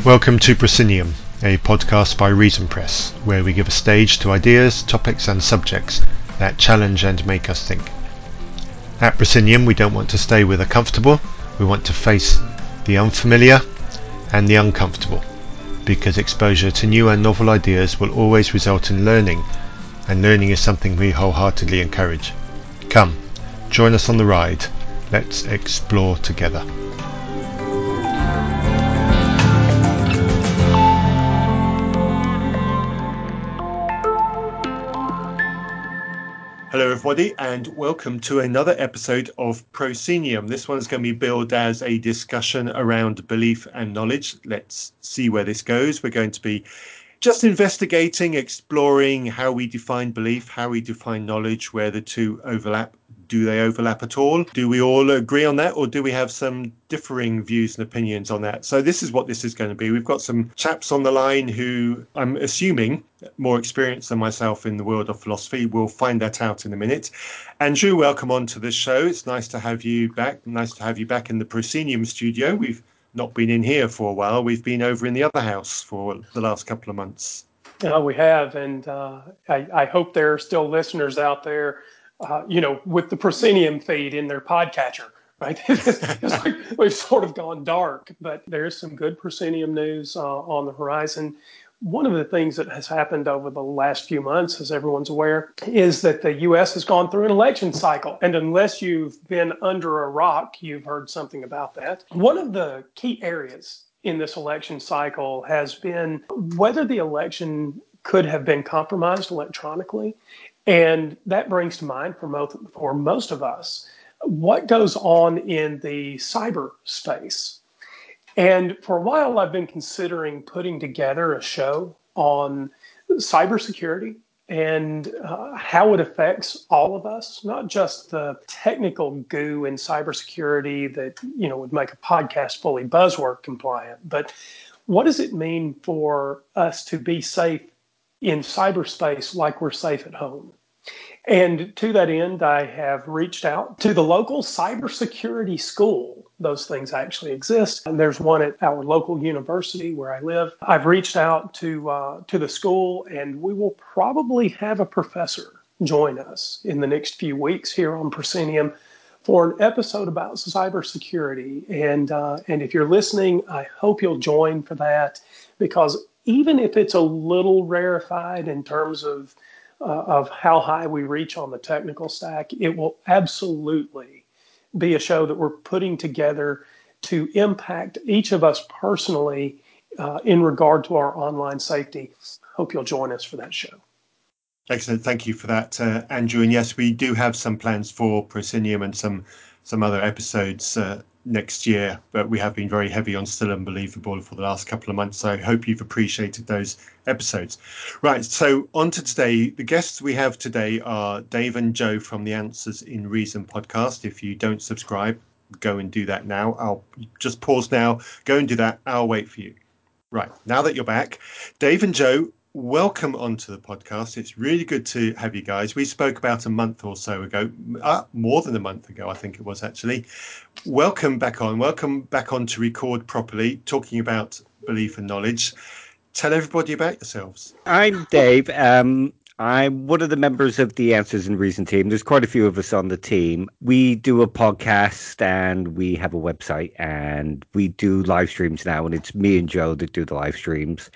Welcome to Proscenium, a podcast by Reason Press, where we give a stage to ideas, topics and subjects that challenge and make us think. At Proscenium, we don't want to stay with the comfortable, we want to face the unfamiliar and the uncomfortable, because exposure to new and novel ideas will always result in learning, and learning is something we wholeheartedly encourage. Come, join us on the ride. Let's explore together. Hello everybody and welcome to another episode of Proscenium. This one's going to be billed as a discussion around belief and knowledge. Let's see where this goes. We're going to be just investigating, exploring how we define belief, how we define knowledge, where the two overlap. Do they overlap at all? Do we all agree on that, or do we have some differing views and opinions on that? So this is what this is going to be. We've got some chaps on the line who I'm assuming more experienced than myself in the world of philosophy. We'll find that out in a minute. Andrew, welcome on to the show. It's nice to have you back. Nice to have you back in the Proscenium studio. We've not been in here for a while. We've been over in the other house for the last couple of months. We have, and I hope there are still listeners out there, with the Proscenium feed in their podcatcher, right? It's like we've sort of gone dark, but there is some good Proscenium news on the horizon. One of the things that has happened over the last few months, as everyone's aware, is that the U.S. has gone through an election cycle. And unless you've been under a rock, you've heard something about that. One of the key areas in this election cycle has been whether the election could have been compromised electronically. And that brings to mind for most of us what goes on in the cyberspace. And for a while, I've been considering putting together a show on cybersecurity and how it affects all of us, not just the technical goo in cybersecurity that, would make a podcast fully buzzword compliant, but what does it mean for us to be safe in cyberspace like we're safe at home? And to that end, I have reached out to the local cybersecurity school. Those things actually exist. And there's one at our local university where I live. I've reached out to the school, and we will probably have a professor join us in the next few weeks here on Proscenium for an episode about cybersecurity. And if you're listening, I hope you'll join for that, because even if it's a little rarefied in terms of how high we reach on the technical stack, it will absolutely be a show that we're putting together to impact each of us personally in regard to our online safety. Hope you'll join us for that show. Excellent. Thank you for that, Andrew. And yes, we do have some plans for Proscenium and some other episodes next year, but we have been very heavy on Still Unbelievable for the last couple of months, so I hope you've appreciated those episodes. Right, so on to today. The guests we have today are Dave and Joe from the Answers in Reason podcast. If you don't subscribe, go and do that now. I'll just pause now, go and do that. I'll wait for you. Right, now that you're back, Dave and Joe, welcome onto the podcast. It's really good to have you guys. We spoke about a month or so ago, more than a month ago, I think it was actually. Welcome back on to record properly, talking about belief and knowledge. Tell everybody about yourselves. I'm Dave. I'm one of the members of the Answers in Reason team. There's quite a few of us on the team. We do a podcast and we have a website and we do live streams now, and it's me and Joe that do the live streams.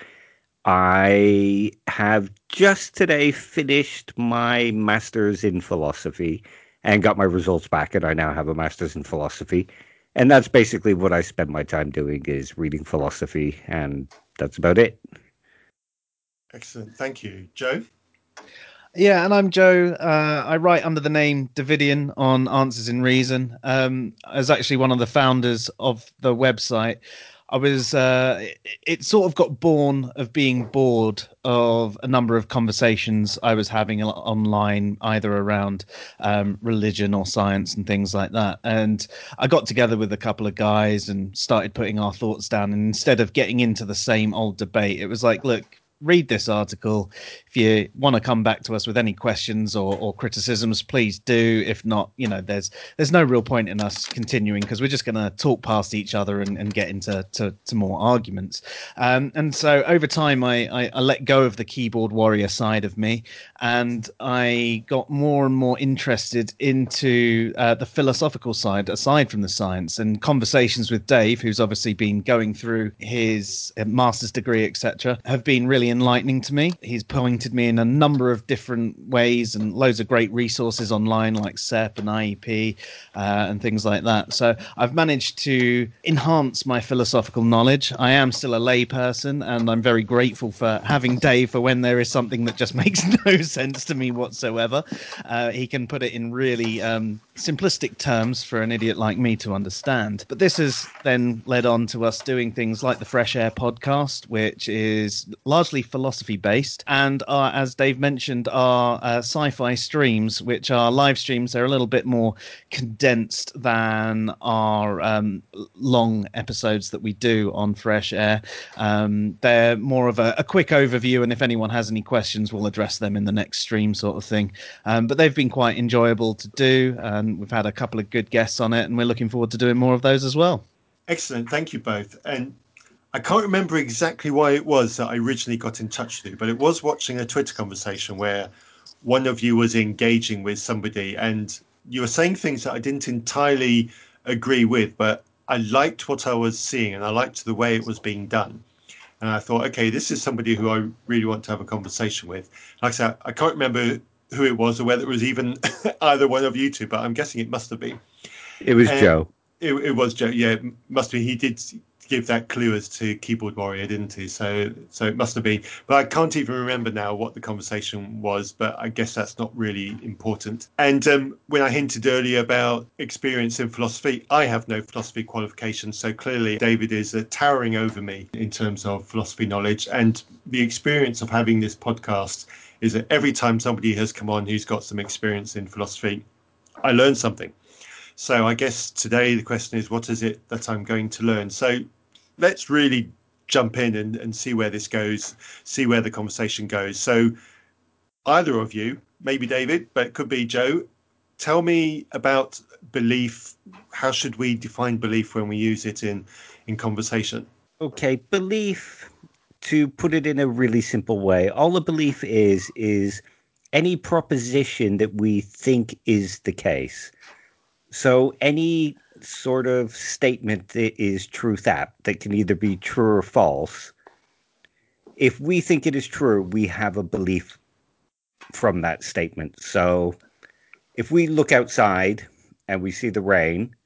I have just today finished my master's in philosophy and got my results back, and I now have a master's in philosophy. And that's basically what I spend my time doing, is reading philosophy, and that's about it. Excellent. Thank you. Joe? Yeah, and I'm Joe. I write under the name Davidian on Answers in Reason. As actually one of the founders of the website, I was. It sort of got born of being bored of a number of conversations I was having online, either around religion or science and things like that. And I got together with a couple of guys and started putting our thoughts down. And instead of getting into the same old debate, it was like, look, read this article. If you want to come back to us with any questions or criticisms, please do. If not, there's no real point in us continuing, because we're just going to talk past each other and get into more arguments. And so over time, I let go of the keyboard warrior side of me, and I got more and more interested into the philosophical side, aside from the science. And conversations with Dave, who's obviously been going through his master's degree, etc., have been really enlightening to me. He's pointed me in a number of different ways and loads of great resources online like CEP and IEP and things like that. So I've managed to enhance my philosophical knowledge. I am still a lay person, and I'm very grateful for having Dave for when there is something that just makes no sense to me whatsoever. He can put it in really simplistic terms for an idiot like me to understand. But this has then led on to us doing things like the Fresh Air podcast, which is largely philosophy based, and as Dave mentioned, our sci-fi streams, which are live streams. They're a little bit more condensed than our long episodes that we do on Fresh Air. They're more of a quick overview, and if anyone has any questions, we'll address them in the next stream, sort of thing. But they've been quite enjoyable to do, and we've had a couple of good guests on it, and we're looking forward to doing more of those as well. Excellent. Thank you both. And I can't remember exactly why it was that I originally got in touch with you, but it was watching a Twitter conversation where one of you was engaging with somebody and you were saying things that I didn't entirely agree with, but I liked what I was seeing and I liked the way it was being done. And I thought, okay, this is somebody who I really want to have a conversation with. Like I said, I can't remember who it was or whether it was even either one of you two, but I'm guessing it must have been. It was Joe. It was Joe. Yeah, it must be. He did give that clue as to keyboard warrior, didn't he? So it must have been. But I can't even remember now what the conversation was. But I guess that's not really important. And when I hinted earlier about experience in philosophy, I have no philosophy qualifications. So clearly, David is towering over me in terms of philosophy knowledge. And the experience of having this podcast is that every time somebody has come on who's got some experience in philosophy, I learn something. So I guess today the question is, what is it that I'm going to learn? So let's really jump in and see where this goes, see where the conversation goes. So either of you, maybe David, but it could be Joe, tell me about belief. How should we define belief when we use it in conversation? Okay, belief, to put it in a really simple way, all a belief is any proposition that we think is the case. So any sort of statement that is truth apt, that can either be true or false, if we think it is true, we have a belief from that statement. So if we look outside and we see the rain,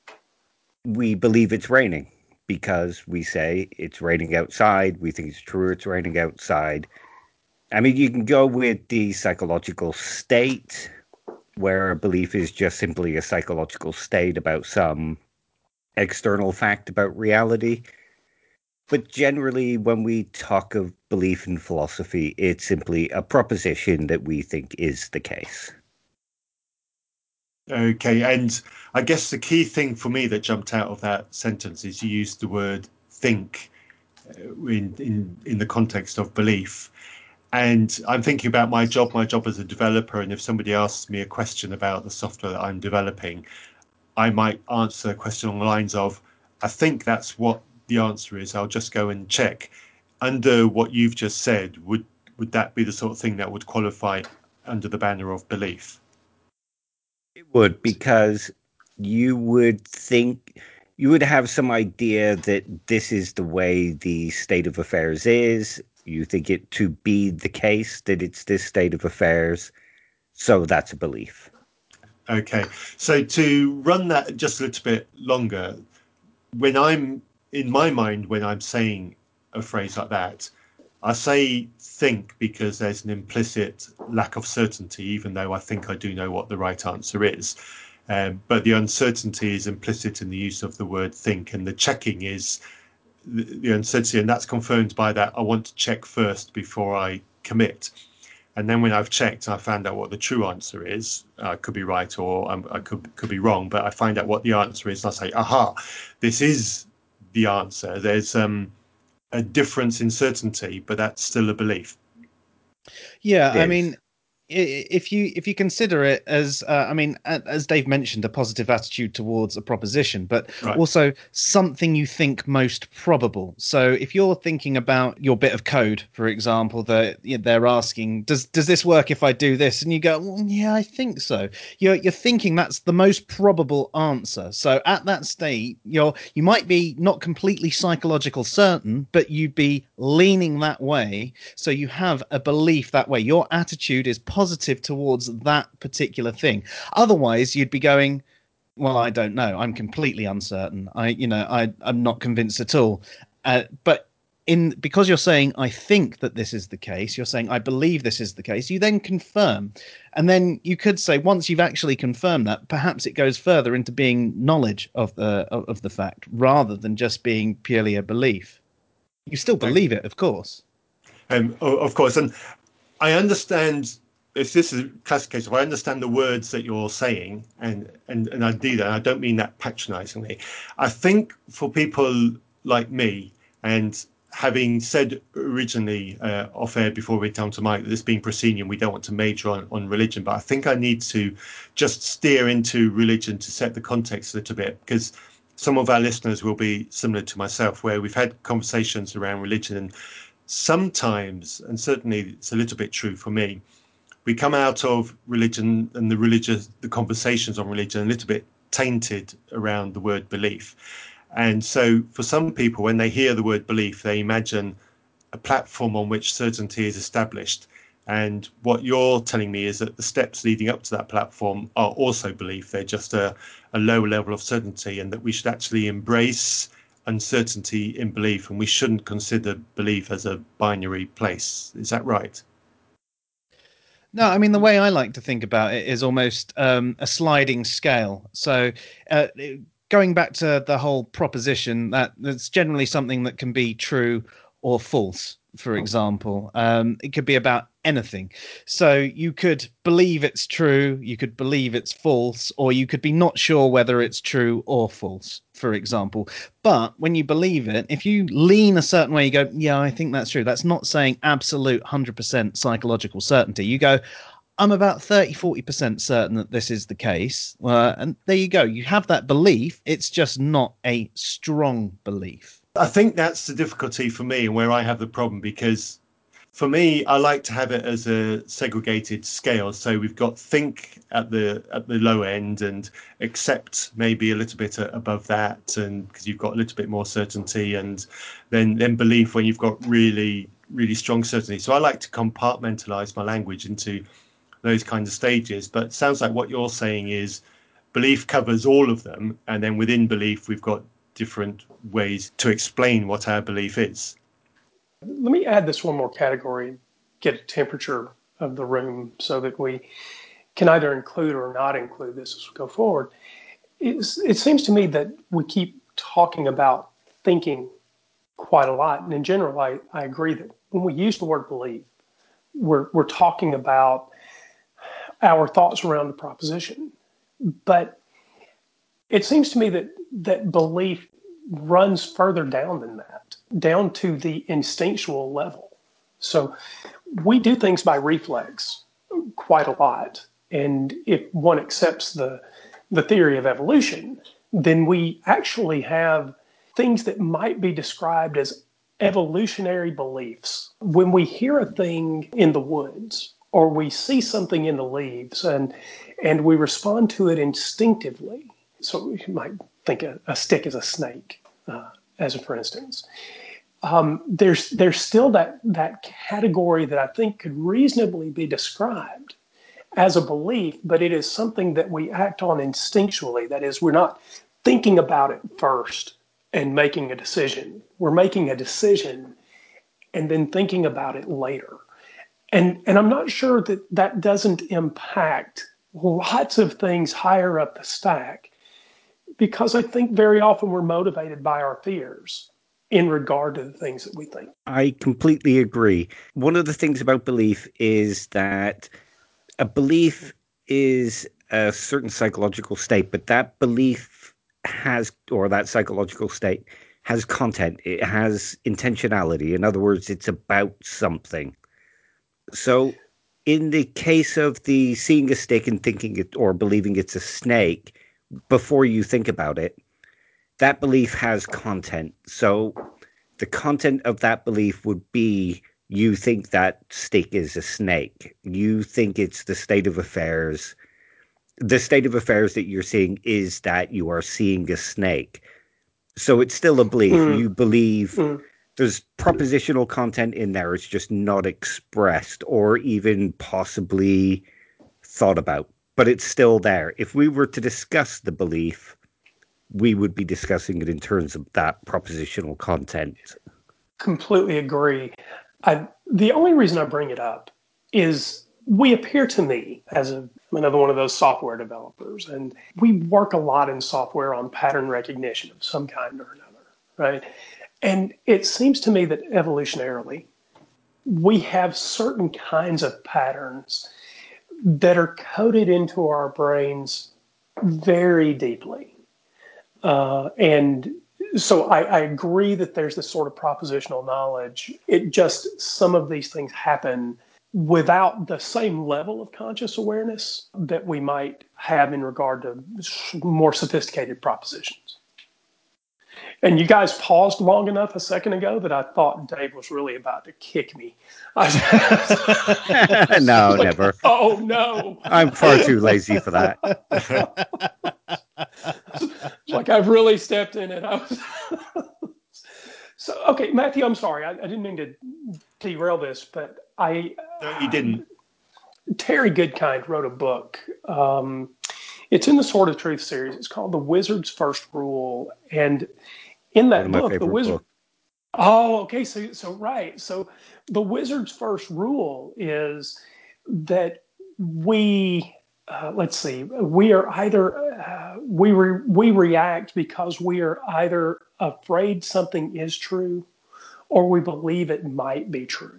we believe it's raining because we say it's raining outside. We think it's true it's raining outside. I mean, you can go with the psychological state, where a belief is just simply a psychological state about some external fact about reality. But generally, when we talk of belief in philosophy, it's simply a proposition that we think is the case. Okay, and I guess the key thing for me that jumped out of that sentence is you used the word think in the context of belief. And I'm thinking about my job as a developer, and if somebody asks me a question about the software that I'm developing, I might answer a question along the lines of, I think that's what the answer is. I'll just go and check. Under what you've just said, would that be the sort of thing that would qualify under the banner of belief? It would, because you would have some idea that this is the way the state of affairs is. You think it to be the case that it's this state of affairs. So that's a belief. Okay. So to run that just a little bit longer, when I'm in my mind, when I'm saying a phrase like that, I say think because there's an implicit lack of certainty, even though I think I do know what the right answer is. But the uncertainty is implicit in the use of the word think, and the checking is the uncertainty, and that's confirmed by that I want to check first before I commit. And then when I've checked and I found out what the true answer is, I could be right or I could be wrong, but I find out what the answer is and I say, aha, this is the answer. There's a difference in certainty, but that's still a belief. Yeah, I mean, if you consider it as, as Dave mentioned, a positive attitude towards a proposition, but also something you think most probable. So if you're thinking about your bit of code, for example, that they're asking, does this work if I do this? And you go, well, yeah, I think so. You're thinking that's the most probable answer. So at that state, you might be not completely psychological certain, but you'd be leaning that way. So you have a belief that way. Your attitude is positive towards that particular thing. Otherwise, you'd be going, well, I don't know. I'm completely uncertain. I'm not convinced at all. But because you're saying, I think that this is the case, you're saying, I believe this is the case, you then confirm. And then you could say, once you've actually confirmed that, perhaps it goes further into being knowledge of the fact rather than just being purely a belief. You still believe it, of course. Of course. And I understand, if this is a classic case, if I understand the words that you're saying, and I do that, I don't mean that patronizingly. I think for people like me, and having said originally off air before we come to Mike, that this being proscenium, we don't want to major on religion, but I think I need to just steer into religion to set the context a little bit, because some of our listeners will be similar to myself, where we've had conversations around religion, and sometimes, and certainly it's a little bit true for me, we come out of religion and the conversations on religion a little bit tainted around the word belief. And so for some people, when they hear the word belief, they imagine a platform on which certainty is established. And what you're telling me is that the steps leading up to that platform are also belief. They're just a low level of certainty, and that we should actually embrace uncertainty in belief, and we shouldn't consider belief as a binary place. Is that right? No, I mean, the way I like to think about it is almost a sliding scale. So going back to the whole proposition, that's generally something that can be true or false, for example. It could be about anything. So you could believe it's true, you could believe it's false, or you could be not sure whether it's true or false, for example. But when you believe it, if you lean a certain way, you go, yeah, I think that's true. That's not saying absolute 100% psychological certainty. You go, I'm about 30-40% certain that this is the case. And there you go. You have that belief. It's just not a strong belief. I think that's the difficulty for me, and where I have the problem, because for me, I like to have it as a segregated scale. So we've got think at the low end, and accept maybe a little bit above that, and because you've got a little bit more certainty, and then belief when you've got really, really strong certainty. So I like to compartmentalize my language into those kinds of stages. But it sounds like what you're saying is belief covers all of them, and then within belief we've got different ways to explain what our belief is. Let me add this one more category, get a temperature of the room so that we can either include or not include this as we go forward. It seems to me that we keep talking about thinking quite a lot. And in general, I agree that when we use the word believe, we're talking about our thoughts around the proposition. But it seems to me that belief runs further down than that, down to the instinctual level. So we do things by reflex quite a lot. And if one accepts the theory of evolution, then we actually have things that might be described as evolutionary beliefs. When we hear a thing in the woods, or we see something in the leaves, and we respond to it instinctively. So you might think a stick is a snake, as a for instance. There's still that category that I think could reasonably be described as a belief, but it is something that we act on instinctually. That is, we're not thinking about it first and making a decision. We're making a decision and then thinking about it later. And I'm not sure that doesn't impact lots of things higher up the stack, because I think very often we're motivated by our fears in regard to the things that we think. I completely agree. One of the things about belief is that a belief is a certain psychological state, but that belief or that psychological state has content. It has intentionality. In other words, it's about something. So in the case of the seeing a snake and thinking it or believing it's a snake, before you think about it, that belief has content. So the content of that belief would be you think that snake is a snake. You think it's the state of affairs. The state of affairs that you're seeing is that you are seeing a snake. So it's still a belief. You believe there's propositional content in there. It's just not expressed or even possibly thought about, but it's still there. If we were to discuss the belief, we would be discussing it in terms of that propositional content. Completely agree. The only reason I bring it up is we appear to me as another one of those software developers, and we work a lot in software on pattern recognition of some kind or another, right? And it seems to me that evolutionarily, we have certain kinds of patterns that are coded into our brains very deeply. And so I agree that there's this sort of propositional knowledge. It just, some of these things happen without the same level of conscious awareness that we might have in regard to more sophisticated propositions. And you guys paused long enough a second ago that I thought Dave was really about to kick me. No, never. Oh, no. I'm far too lazy for that. It's like I've really stepped in it. So, okay, Matthew, I'm sorry. I didn't mean to derail this, but No, you didn't. Terry Goodkind wrote a book. It's in the Sword of Truth series. It's called The Wizard's First Rule. And in that book, the wizard. Book. Oh, okay. So right. So the wizard's first rule is that we, let's see, we are either we react because we are either afraid something is true, or we believe it might be true.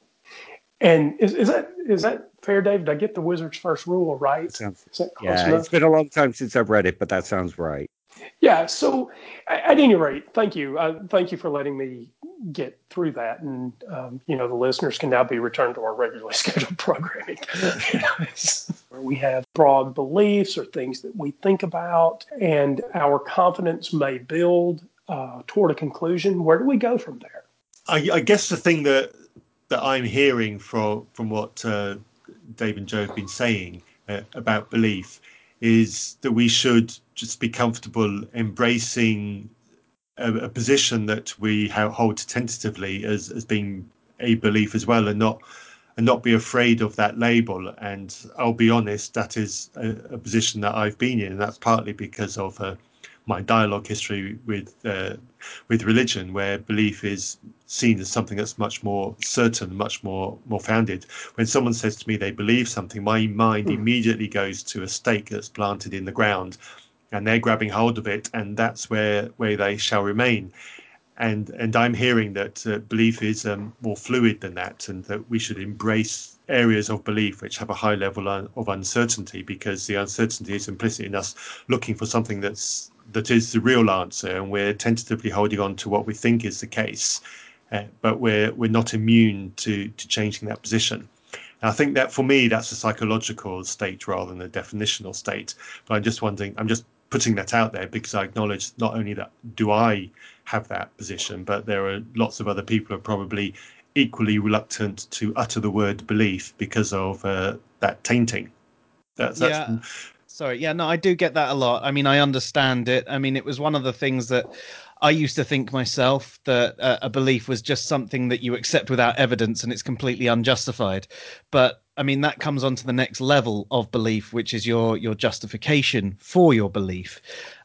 And is that fair, Dave? Did I get the wizard's first rule right? Is that close enough? It's been a long time since I've read it, but that sounds right. Yeah, so at any rate, thank you. Thank you for letting me get through that. And, the listeners can now be returned to our regularly scheduled programming. Where we have broad beliefs or things that we think about, and our confidence may build toward a conclusion. Where do we go from there? I guess the thing that I'm hearing from what Dave and Joe have been saying about belief is that we should just be comfortable embracing a position that we hold tentatively as being a belief as well, and not be afraid of that label. And I'll be honest, that is a position that I've been in, and that's partly because of my dialogue history with religion, where belief is seen as something that's much more certain, much more founded. When someone says to me they believe something, my mind immediately goes to a stake that's planted in the ground, and they're grabbing hold of it, and that's where they shall remain. And I'm hearing that belief is more fluid than that, and that we should embrace areas of belief which have a high level of uncertainty, because the uncertainty is implicit in us looking for something that is the real answer, and we're tentatively holding on to what we think is the case, but we're not immune to changing that position. And I think that for me, that's a psychological state rather than a definitional state. But I'm just wondering, I'm just putting that out there because I acknowledge not only that do I have that position, but there are lots of other people who are probably equally reluctant to utter the word belief because of that tainting. Sorry. Yeah, no, I do get that a lot. I mean, I understand it. I mean, it was one of the things that I used to think myself, that a belief was just something that you accept without evidence and it's completely unjustified. But I mean, that comes on to the next level of belief, which is your justification for your belief.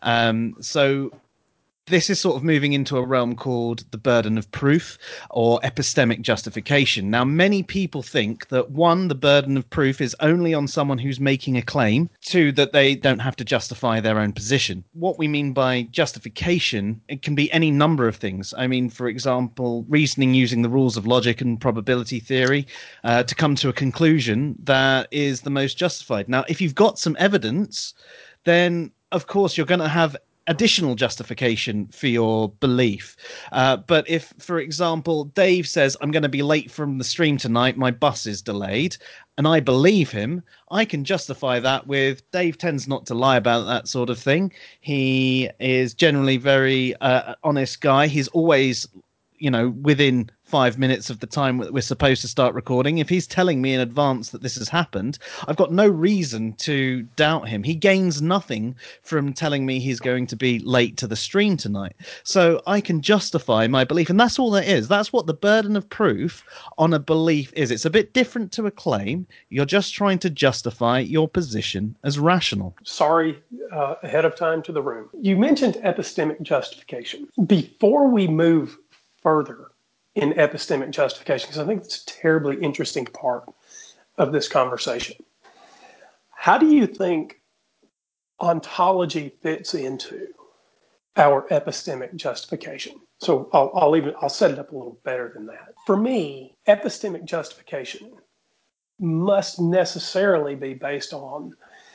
So this is sort of moving into a realm called the burden of proof or epistemic justification. Now, many people think that, one, the burden of proof is only on someone who's making a claim, two, that they don't have to justify their own position. What we mean by justification, it can be any number of things. I mean, for example, reasoning using the rules of logic and probability theory to come to a conclusion that is the most justified. Now, if you've got some evidence, then of course you're going to have additional justification for your belief. But if, for example, Dave says, I'm going to be late from the stream tonight, my bus is delayed, and I believe him, I can justify that with Dave tends not to lie about that sort of thing. He is generally very honest guy. He's always, within 5 minutes of the time that we're supposed to start recording. If he's telling me in advance that this has happened, I've got no reason to doubt him. He gains nothing from telling me he's going to be late to the stream tonight. So I can justify my belief. And that's all there is. That's what the burden of proof on a belief is. It's a bit different to a claim. You're just trying to justify your position as rational. Sorry, ahead of time to the room. You mentioned epistemic justification. Before we move further in epistemic justification, because I think it's a terribly interesting part of this conversation. How do you think ontology fits into our epistemic justification? So I'll set it up a little better than that. For me, epistemic justification must necessarily be based on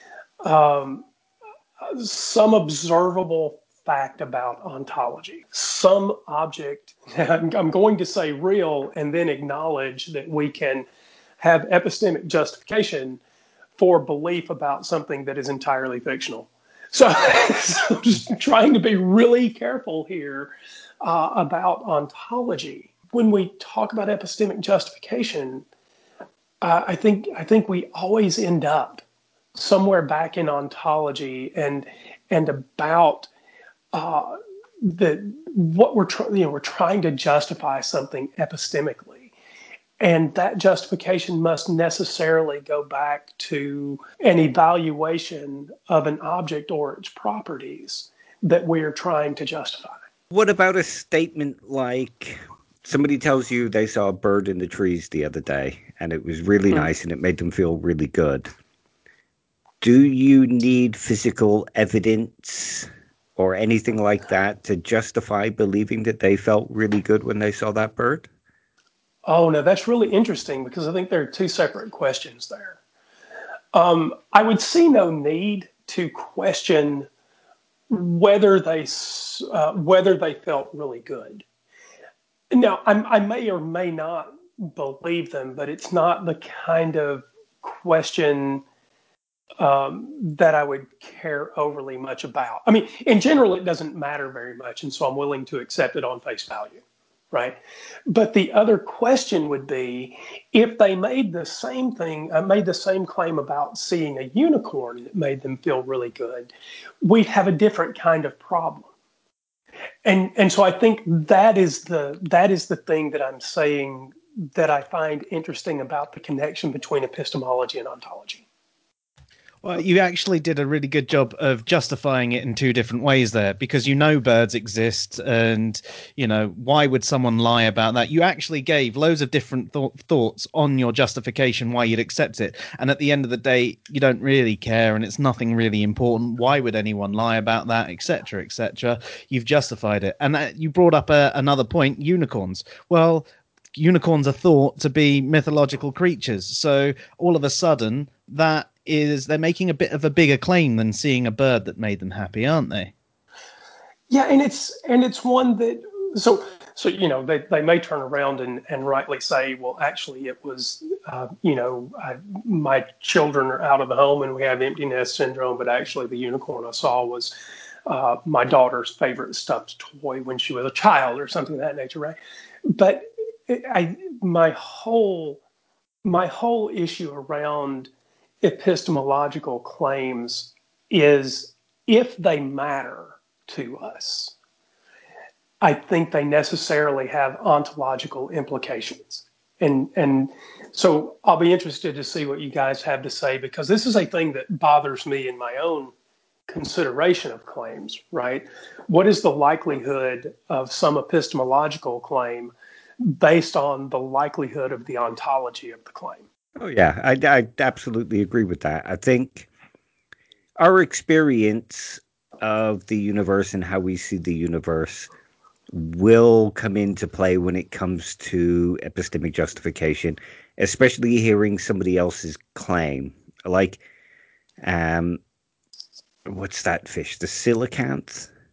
some observable fact about ontology, some object. I'm going to say real and then acknowledge that we can have epistemic justification for belief about something that is entirely fictional. So just trying to be really careful here about ontology. When we talk about epistemic justification, I think we always end up somewhere back in ontology and about what we're trying to justify something epistemically, and that justification must necessarily go back to an evaluation of an object or its properties that we are trying to justify. What about a statement like somebody tells you they saw a bird in the trees the other day and it was really nice and it made them feel really good? Do you need physical evidence or anything like that to justify believing that they felt really good when they saw that bird? Oh, no, that's really interesting because I think there are two separate questions there. I would see no need to question whether they felt really good. Now, I may or may not believe them, but it's not the kind of question that I would care overly much about. I mean, in general, it doesn't matter very much, and so I'm willing to accept it on face value, right? But the other question would be, if they made the same claim about seeing a unicorn that made them feel really good, we'd have a different kind of problem. And so I think that is the thing that I'm saying that I find interesting about the connection between epistemology and ontology. Well, you actually did a really good job of justifying it in two different ways there, because birds exist, and why would someone lie about that? You actually gave loads of different thoughts on your justification why you'd accept it, and at the end of the day, you don't really care, and it's nothing really important. Why would anyone lie about that, etc., etc.? You've justified it, and you brought up another point: unicorns. Well, unicorns are thought to be mythological creatures, so all of a sudden they're making a bit of a bigger claim than seeing a bird that made them happy, aren't they? Yeah, and it's one that so they may turn around and rightly say, well, actually it was my children are out of the home and we have empty nest syndrome, but actually the unicorn I saw was my daughter's favorite stuffed toy when she was a child or something of that nature, right? But my whole issue around epistemological claims is, if they matter to us, I think they necessarily have ontological implications. And so I'll be interested to see what you guys have to say, because this is a thing that bothers me in my own consideration of claims, right? What is the likelihood of some epistemological claim based on the likelihood of the ontology of the claim? Oh, yeah, I absolutely agree with that. I think our experience of the universe and how we see the universe will come into play when it comes to epistemic justification, especially hearing somebody else's claim. Like, what's that fish? The coelacanth?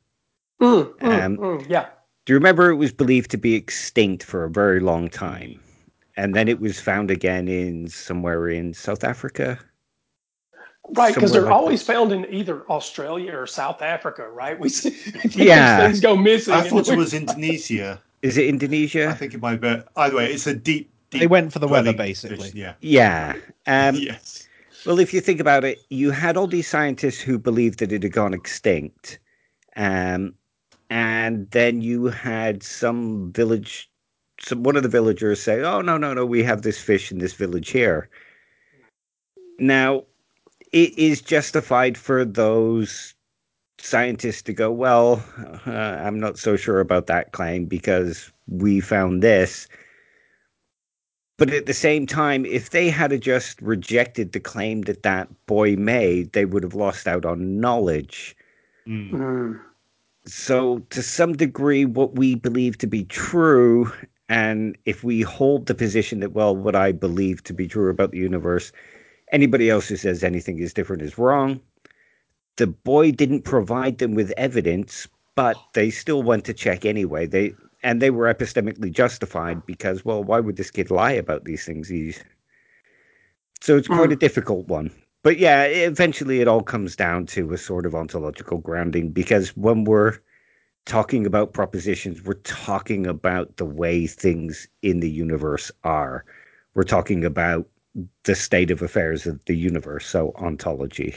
Yeah. Do you remember it was believed to be extinct for a very long time? And then it was found again in somewhere in South Africa? Right, because Somewhere they're like always this. found in either Australia or South Africa, right? We see these Yeah. things go missing. I thought it was Indonesia. Is it I Indonesia? think it might be. Either way, it's a deep, They deep went for the weather, dwelling basically. fish. Yeah. Yeah. Yes. Well, if you think about it, you had all these scientists who believed that it had gone extinct. Um, and then you had one of the villagers say, "Oh, no, no, no, we have this fish in this village here." Now, it is justified for those scientists to go, "Well, I'm not so sure about that claim because we found this." But at the same time, if they had just rejected the claim that that boy made, they would have lost out on knowledge. Mm. So, to some degree, what we believe to be true, and if we hold the position that, well, what I believe to be true about the universe, anybody else who says anything is different is wrong. The boy didn't provide them with evidence, but they still went to check anyway. They were epistemically justified because, well, why would this kid lie about these things? So it's quite a difficult one. But yeah, eventually it all comes down to a sort of ontological grounding because when we're talking about propositions, we're talking about the way things in the universe are. We're talking about the state of affairs of the universe, so ontology.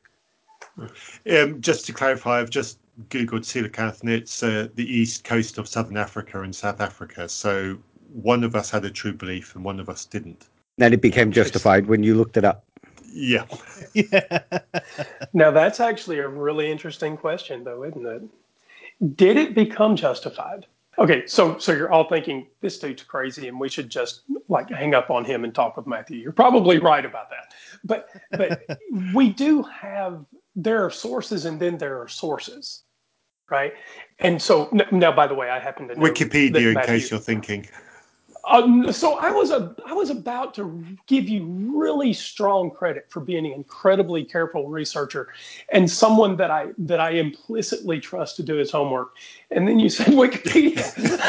Just to clarify, I've just Googled coelacanth, and it's the east coast of southern Africa in South Africa. So one of us had a true belief and one of us didn't. Then it became justified when you looked it up. Yeah. Yeah. Now, that's actually a really interesting question, though, isn't it? Did it become justified? Okay, so you're all thinking this dude's crazy and we should just like hang up on him and talk with Matthew. You're probably right about that. But we do have, there are sources and then there are sources, right? And so now, by the way, I happen to know that Wikipedia, in Matthew. case you're thinking. So I was about to give you really strong credit for being an incredibly careful researcher and someone that I implicitly trust to do his homework. And then you said Wikipedia.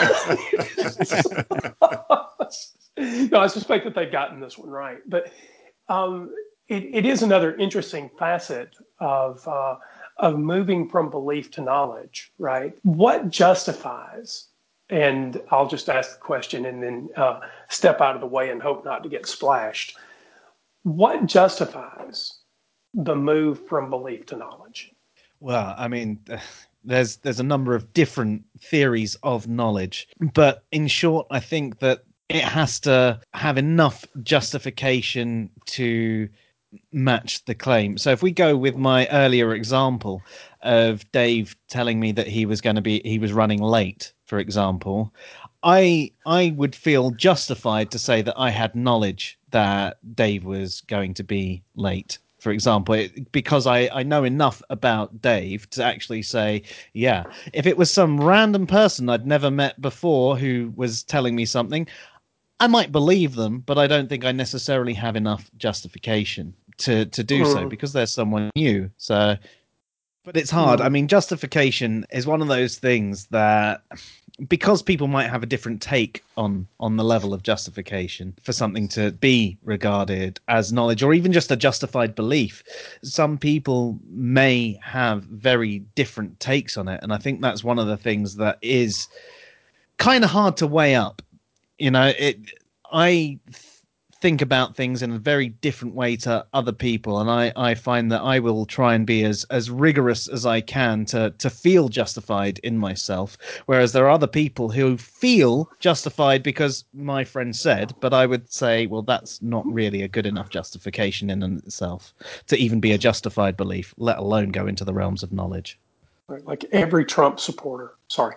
No, I suspect that they've gotten this one right. But it is another interesting facet of moving from belief to knowledge, right? What justifies? And I'll just ask the question and then step out of the way and hope not to get splashed. What justifies the move from belief to knowledge? Well, I mean, there's a number of different theories of knowledge, but in short, I think that it has to have enough justification to match the claim. So if we go with my earlier example of Dave telling me that he was running late, for example, I would feel justified to say that I had knowledge that Dave was going to be late, for example, because I know enough about Dave to actually say, yeah, if it was some random person I'd never met before who was telling me something, I might believe them, but I don't think I necessarily have enough justification to do so because there's someone new. So, but it's hard. I mean, justification is one of those things that, because people might have a different take on the level of justification for something to be regarded as knowledge or even just a justified belief, some people may have very different takes on it. And I think that's one of the things that is kind of hard to weigh up. You know, I think about things in a very different way to other people, and I find that I will try and be as rigorous as I can to feel justified in myself, whereas there are other people who feel justified because my friend said, but I would say, well, that's not really a good enough justification in and itself to even be a justified belief, let alone go into the realms of knowledge. Like every Trump supporter. Sorry.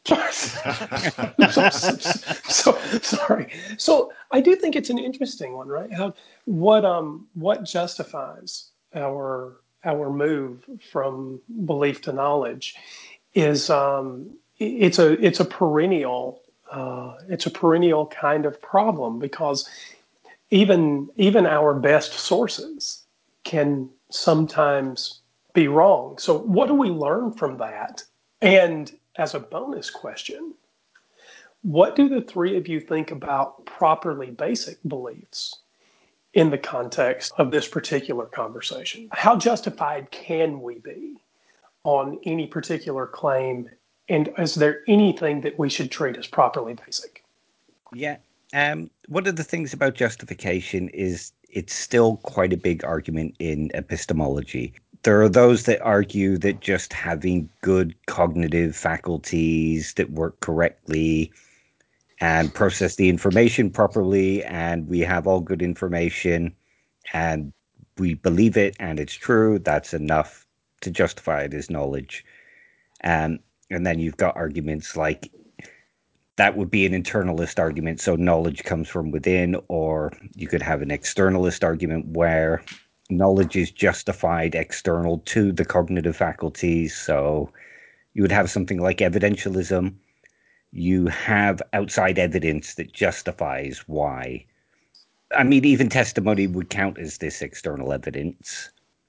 so sorry. So I do think it's an interesting one, right? What justifies our move from belief to knowledge is it's a perennial kind of problem, because even our best sources can sometimes be wrong. So what do we learn from that? And as a bonus question, what do the three of you think about properly basic beliefs in the context of this particular conversation? How justified can we be on any particular claim? And is there anything that we should treat as properly basic? Yeah. One of the things about justification is it's still quite a big argument in epistemology. There are those that argue that just having good cognitive faculties that work correctly and process the information properly, and we have all good information and we believe it and it's true, that's enough to justify it as knowledge. And then you've got arguments like that would be an internalist argument, so knowledge comes from within, or you could have an externalist argument where knowledge is justified external to the cognitive faculties. So you would have something like evidentialism. You have outside evidence that justifies why. I mean, even testimony would count as this external evidence.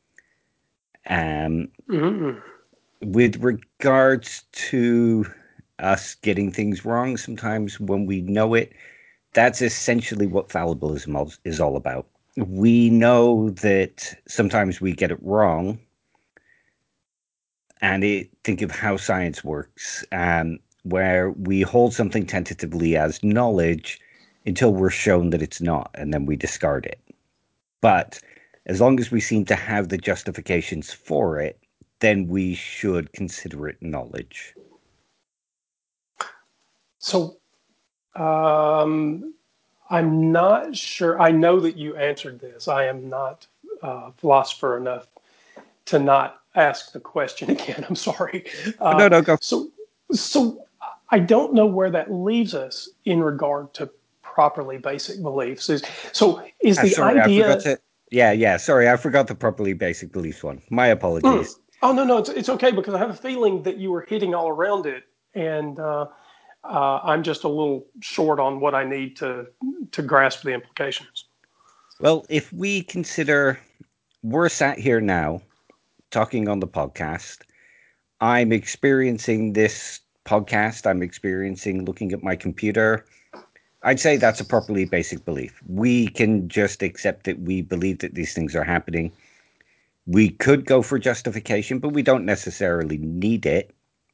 With regards to us getting things wrong sometimes when we know it, that's essentially what fallibilism is all about. We know that sometimes we get it wrong, and think of how science works, where we hold something tentatively as knowledge until we're shown that it's not, and then we discard it. But as long as we seem to have the justifications for it, then we should consider it knowledge. So I'm not sure. I know that you answered this. I am not philosopher enough to not ask the question again. I'm sorry. No, go. So I don't know where that leaves us in regard to properly basic beliefs. Sorry, I forgot the properly basic beliefs one. My apologies. Oh, no, it's okay, because I have a feeling that you were hitting all around it, and I'm just a little short on what I need to grasp the implications. Well, if we consider we're sat here now talking on the podcast, I'm experiencing this podcast, I'm experiencing looking at my computer, I'd say that's a properly basic belief. We can just accept that we believe that these things are happening. We could go for justification, but we don't necessarily need it.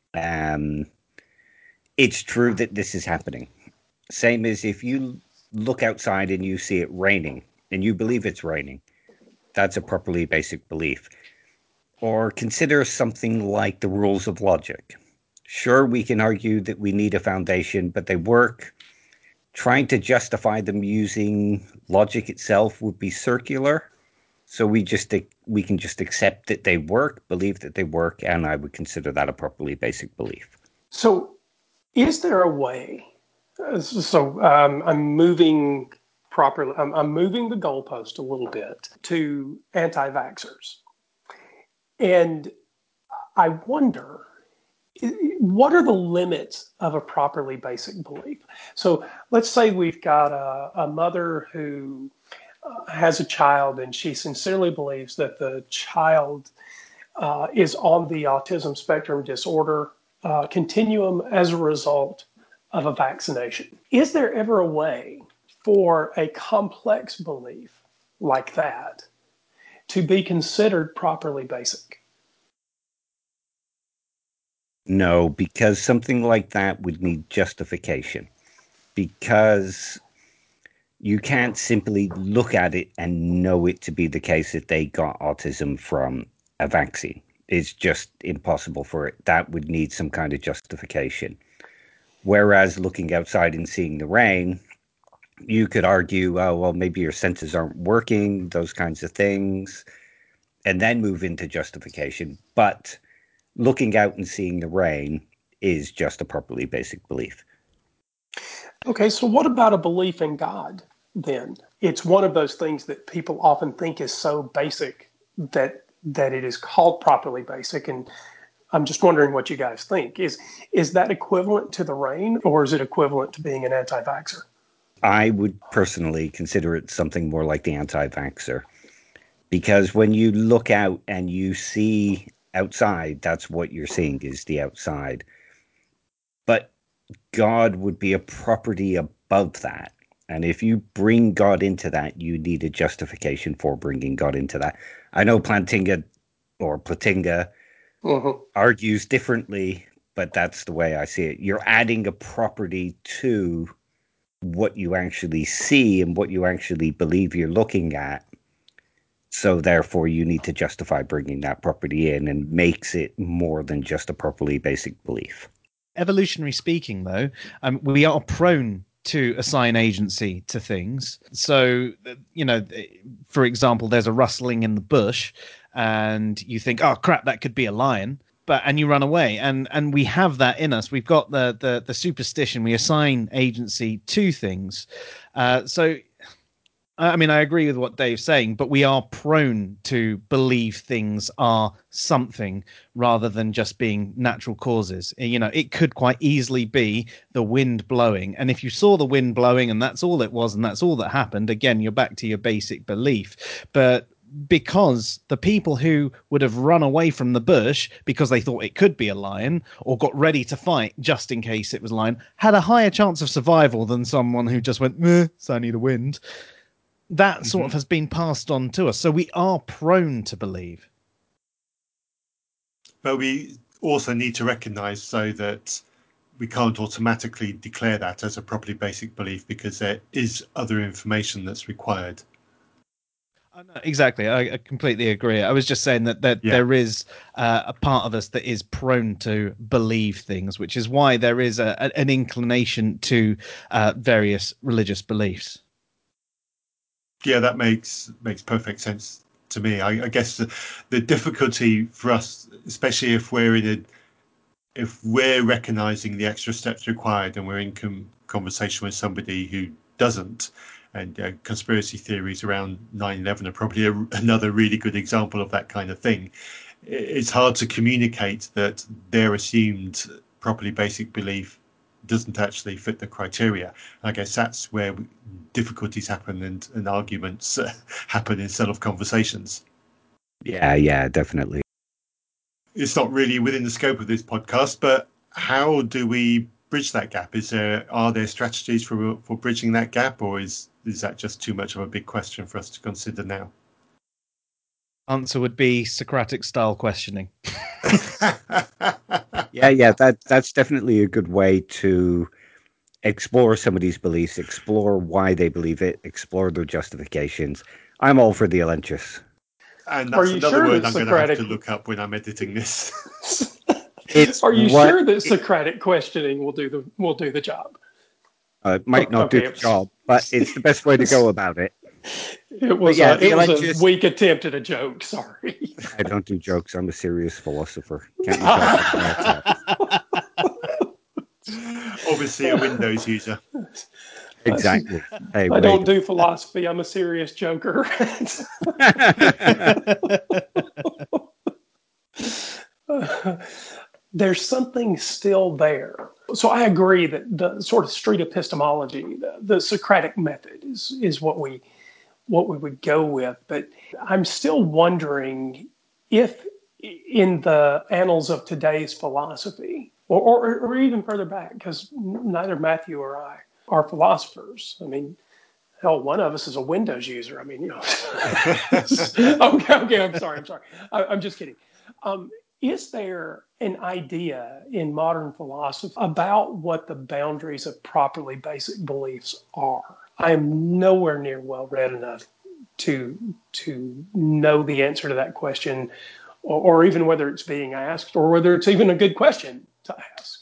It's true that this is happening. Same as if you look outside and you see it raining and you believe it's raining. That's a properly basic belief. Or consider something like the rules of logic. Sure, we can argue that we need a foundation, but they work. Trying to justify them using logic itself would be circular. So we can just accept that they work, believe that they work, and I would consider that a properly basic belief. So is there a way? I'm moving properly. I'm moving the goalpost a little bit to anti-vaxxers. And I wonder, what are the limits of a properly basic belief? So let's say we've got a mother who has a child, and she sincerely believes that the child is on the autism spectrum disorder continuum as a result of a vaccination. Is there ever a way for a complex belief like that to be considered properly basic? No, because something like that would need justification. Because you can't simply look at it and know it to be the case that they got autism from a vaccine. It's just impossible for it. That would need some kind of justification. Whereas looking outside and seeing the rain, you could argue, oh, well, maybe your senses aren't working, those kinds of things, and then move into justification. But looking out and seeing the rain is just a properly basic belief. Okay, so what about a belief in God then? It's one of those things that people often think is so basic that it is called properly basic. And I'm just wondering what you guys think. Is that equivalent to the rain, or is it equivalent to being an anti-vaxxer? I would personally consider it something more like the anti-vaxxer. Because when you look out and you see outside. That's what you're seeing is the outside. But God would be a property above that. And if you bring God into that, you need a justification for bringing God into that. I know Plantinga argues differently, but that's the way I see it. You're adding a property to what you actually see and what you actually believe you're looking at. So therefore, you need to justify bringing that property in, and makes it more than just a properly basic belief. Evolutionary speaking, though, we are prone to assign agency to things. So, for example, there's a rustling in the bush and you think, oh, crap, that could be a lion. And you run away. And we have that in us. We've got the superstition. We assign agency to things. I agree with what Dave's saying, but we are prone to believe things are something rather than just being natural causes. It could quite easily be the wind blowing. And if you saw the wind blowing and that's all it was and that's all that happened, again, you're back to your basic belief. But because the people who would have run away from the bush because they thought it could be a lion or got ready to fight just in case it was a lion had a higher chance of survival than someone who just went, it's only the wind. That sort of has been passed on to us. So we are prone to believe. But we also need to recognize, so that we can't automatically declare that as a properly basic belief, because there is other information that's required. Exactly. I completely agree. I was just saying that there is a part of us that is prone to believe things, which is why there is an inclination to various religious beliefs. Yeah, that makes perfect sense to me. I guess the difficulty for us, especially if we're recognizing the extra steps required and we're in conversation with somebody who doesn't, and conspiracy theories around 9/11 are probably another really good example of that kind of thing. It's hard to communicate that their assumed properly basic belief doesn't actually fit the criteria. I guess that's where difficulties happen and arguments happen instead of conversations. Yeah, definitely. It's not really within the scope of this podcast, but how do we bridge that gap? Are there strategies for bridging that gap, or is that just too much of a big question for us to consider now? Answer would be Socratic style questioning. Yeah, that's definitely a good way to explore somebody's beliefs, explore why they believe it, explore their justifications. I'm all for the Elentius. And that's another word I'm going to have to look up when I'm editing this. Are you sure that Socratic questioning will do the job? It might not do the job, but it's the best way to go about it. It was a weak attempt at a joke. Sorry. I don't do jokes. I'm a serious philosopher. Can't you tell? Obviously, a Windows user. Exactly. Hey, I don't do philosophy. I'm a serious joker. There's something still there. So I agree that the sort of street epistemology, the Socratic method, is what we would go with. But I'm still wondering if in the annals of today's philosophy, or even further back, because neither Matthew or I are philosophers. I mean, hell, one of us is a Windows user. I mean, Okay, I'm sorry. I'm just kidding. Is there an idea in modern philosophy about what the boundaries of properly basic beliefs are? I am nowhere near well read enough to know the answer to that question, or even whether it's being asked, or whether it's even a good question to ask.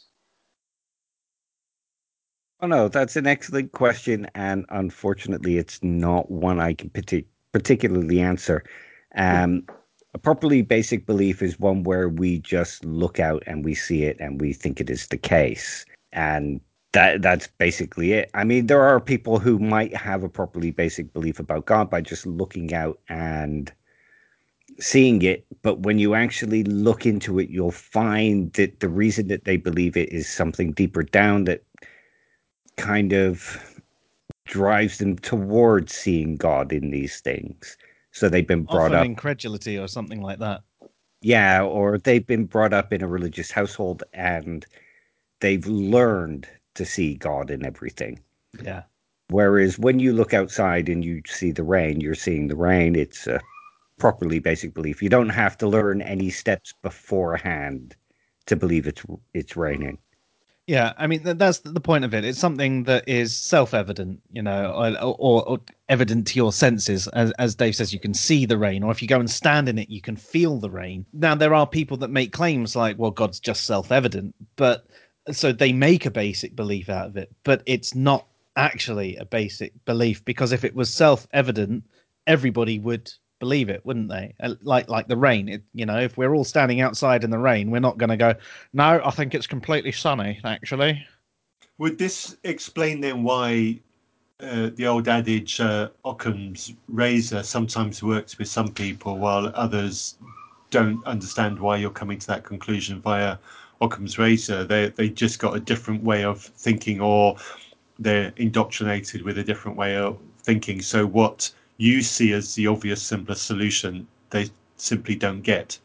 Oh, no, that's an excellent question, and unfortunately, it's not one I can particularly answer. A properly basic belief is one where we just look out and we see it and we think it is the case, and that's basically it. I mean, there are people who might have a properly basic belief about God by just looking out and seeing it, but when you actually look into it, you'll find that the reason that they believe it is something deeper down that kind of drives them towards seeing God in these things. So they've been brought often up. Incredulity or something like that. Yeah, or they've been brought up in a religious household and they've learned to see God in everything. Yeah. Whereas when you look outside and you see the rain, you're seeing the rain. It's a properly basic belief. You don't have to learn any steps beforehand to believe it's raining. Yeah, I mean that's the point of it. It's something that is self-evident, or evident to your senses. As Dave says, you can see the rain, or if you go and stand in it, you can feel the rain. Now there are people that make claims like, "Well, God's just self-evident," but so they make a basic belief out of it, but it's not actually a basic belief because if it was self-evident, everybody would believe it, wouldn't they? Like the rain, if we're all standing outside in the rain, we're not going to go, no, I think it's completely sunny, actually. Would this explain then why the old adage, Occam's razor, sometimes works with some people while others don't understand why you're coming to that conclusion via Occam's razor? They just got a different way of thinking, or they're indoctrinated with a different way of thinking. So what you see as the obvious, simplest solution, they simply don't get.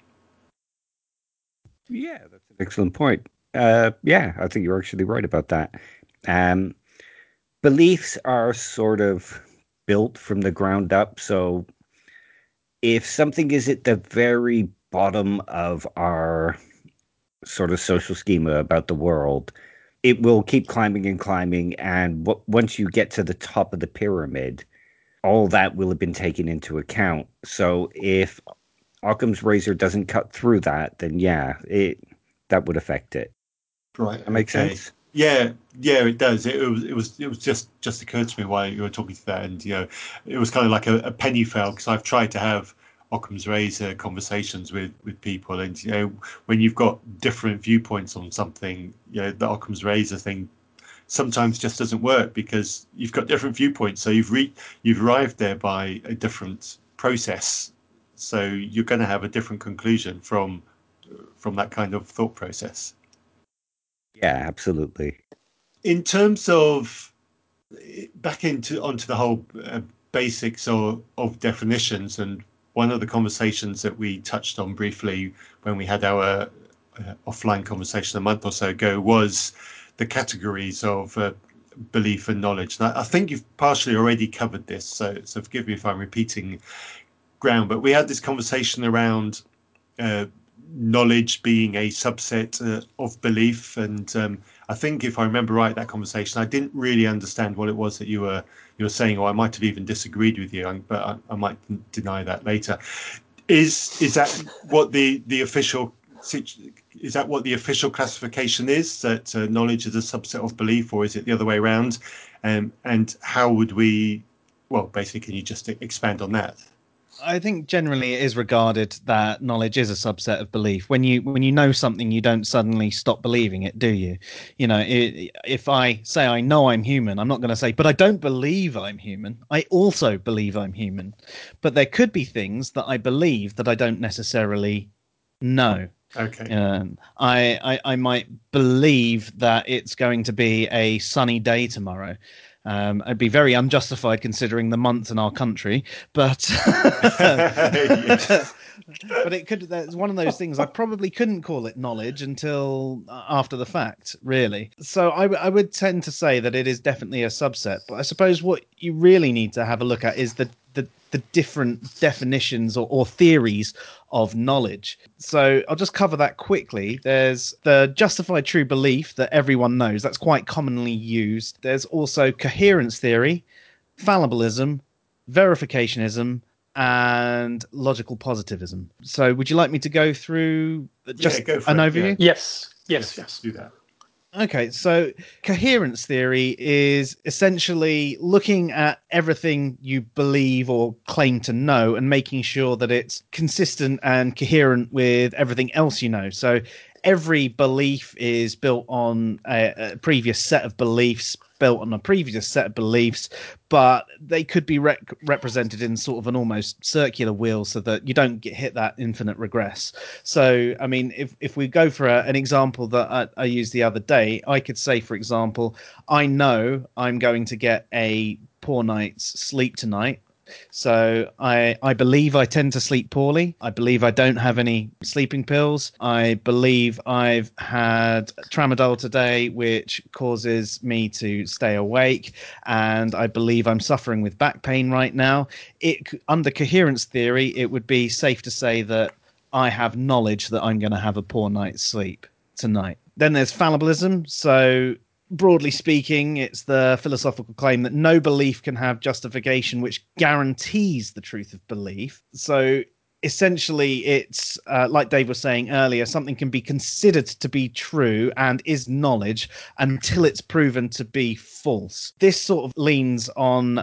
Yeah, that's an excellent point. Yeah, I think you're actually right about that. Um, Beliefs are sort of built from the ground up. So if something is at the very bottom of our sort of social schema about the world, it will keep climbing and climbing. And once you get to the top of the pyramid, all that will have been taken into account. So if Occam's razor doesn't cut through that, then yeah, that would affect it. Right. That makes Okay. sense. Yeah. Yeah. It does. It was just occurred to me while you were talking to that, and it was kind of like a penny fell because I've tried to have Occam's razor conversations with people, and when you've got different viewpoints on something, the Occam's razor thing sometimes just doesn't work because you've got different viewpoints. So you've arrived there by a different process. So you're going to have a different conclusion from that kind of thought process. Yeah, absolutely. In terms of back into onto the whole basics of definitions, and one of the conversations that we touched on briefly when we had our offline conversation a month or so ago was the categories of belief and knowledge. And I think you've partially already covered this, so forgive me if I'm repeating ground, but we had this conversation around uh, knowledge being a subset of belief. And I think if I remember right, that conversation, I didn't really understand what it was that you were saying, or I might have even disagreed with you, but I might deny that later. Is that what the official is that what the official classification is, that knowledge is a subset of belief, or is it the other way around? And how would we? Well, basically, can you just expand on that? I think generally it is regarded that knowledge is a subset of belief. When you know something, you don't suddenly stop believing it, do you? If I say I know I'm human, I'm not going to say, but I don't believe I'm human. I also believe I'm human. But there could be things that I believe that I don't necessarily know. Okay. I might believe that it's going to be a sunny day tomorrow. I'd be very unjustified considering the month in our country, but Yes. but it could. That's one of those things. I probably couldn't call it knowledge until after the fact, really. So I would tend to say that it is definitely a subset. But I suppose what you really need to have a look at is the different definitions or theories of knowledge. So I'll just cover that quickly. There's the justified true belief that everyone knows. That's quite commonly used. There's also coherence theory, fallibilism, verificationism, and logical positivism. So would you like me to go through Yeah, just go for an it. Yeah. overview? Yes, yes, Yes, yes. do that. Okay, so coherence theory is essentially looking at everything you believe or claim to know and making sure that it's consistent and coherent with everything else you know. So every belief is built on a previous set of beliefs, built on a previous set of beliefs, but they could be represented in sort of an almost circular wheel so that you don't hit that infinite regress. So, I mean, if we go for an example that I used the other day, I could say, for example, I know I'm going to get a poor night's sleep tonight. So I believe I tend to sleep poorly. I believe I don't have any sleeping pills. I believe I've had tramadol today, which causes me to stay awake. And I believe I'm suffering with back pain right now. Under coherence theory, it would be safe to say that I have knowledge that I'm going to have a poor night's sleep tonight. Then there's fallibilism. So broadly speaking, it's the philosophical claim that no belief can have justification which guarantees the truth of belief. So essentially, it's like Dave was saying earlier, something can be considered to be true and is knowledge until it's proven to be false. This sort of leans on,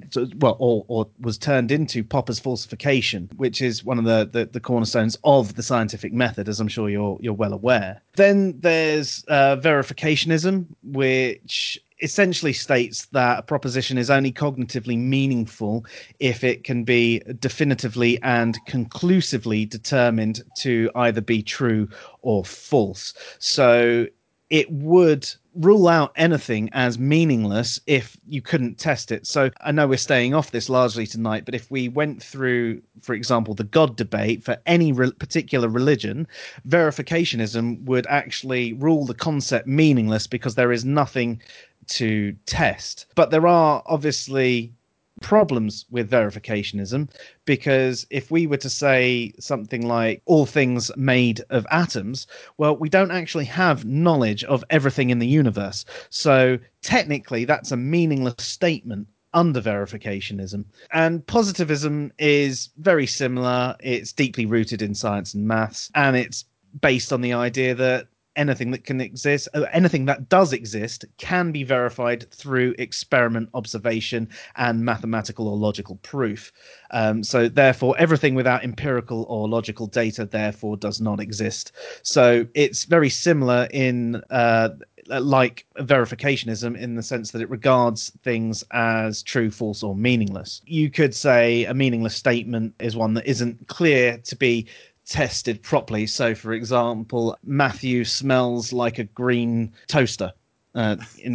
or was turned into Popper's falsification, which is one of the cornerstones of the scientific method, as I'm sure you're well aware. Then there's verificationism, which essentially states that a proposition is only cognitively meaningful if it can be definitively and conclusively determined to either be true or false. So it would rule out anything as meaningless if you couldn't test it. So I know we're staying off this largely tonight, but if we went through, for example, the God debate for any particular religion, verificationism would actually rule the concept meaningless because there is nothing to test. But there are obviously problems with verificationism, because if we were to say something like all things made of atoms, well, we don't actually have knowledge of everything in the universe. So technically that's a meaningless statement under verificationism. And positivism is very similar. It's deeply rooted in science and maths, and it's based on the idea that anything that does exist can be verified through experiment, observation, and mathematical or logical proof. So therefore, everything without empirical or logical data therefore does not exist. So it's very similar in like verificationism, in the sense that it regards things as true, false, or meaningless. You could say a meaningless statement is one that isn't clear to be tested properly. So, for example, Matthew smells like a green toaster. I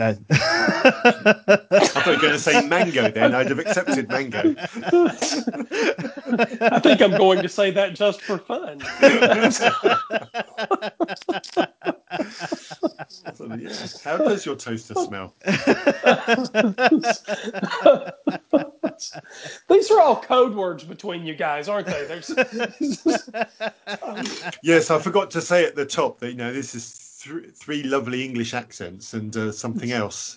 thought you were going to say mango then. I'd have accepted mango. I think I'm going to say that just for fun. How does your toaster smell? These are all code words between you guys, aren't they? Yes, I forgot to say at the top that, this is three lovely English accents and something else.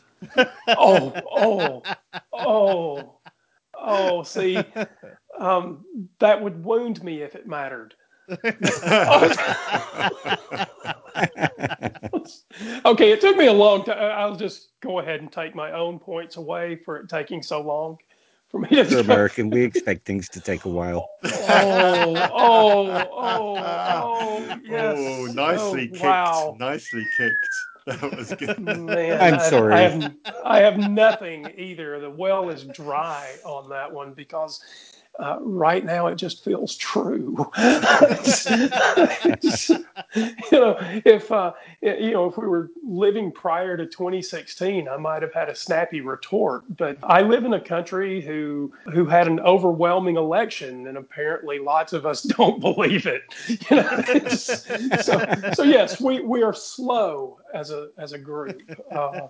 See, that would wound me if it mattered. Okay, it took me a long time. I'll just go ahead and take my own points away for it taking so long for me to. For American, we expect things to take a while. Yes. Oh, nicely kicked. Wow. Nicely kicked. That was good. Man, I'm sorry. I have nothing either. The well is dry on that one because right now it just feels true. If we were living prior to 2016, I might have had a snappy retort. But I live in a country who had an overwhelming election, and apparently lots of us don't believe it. So yes, we are slow as a group. I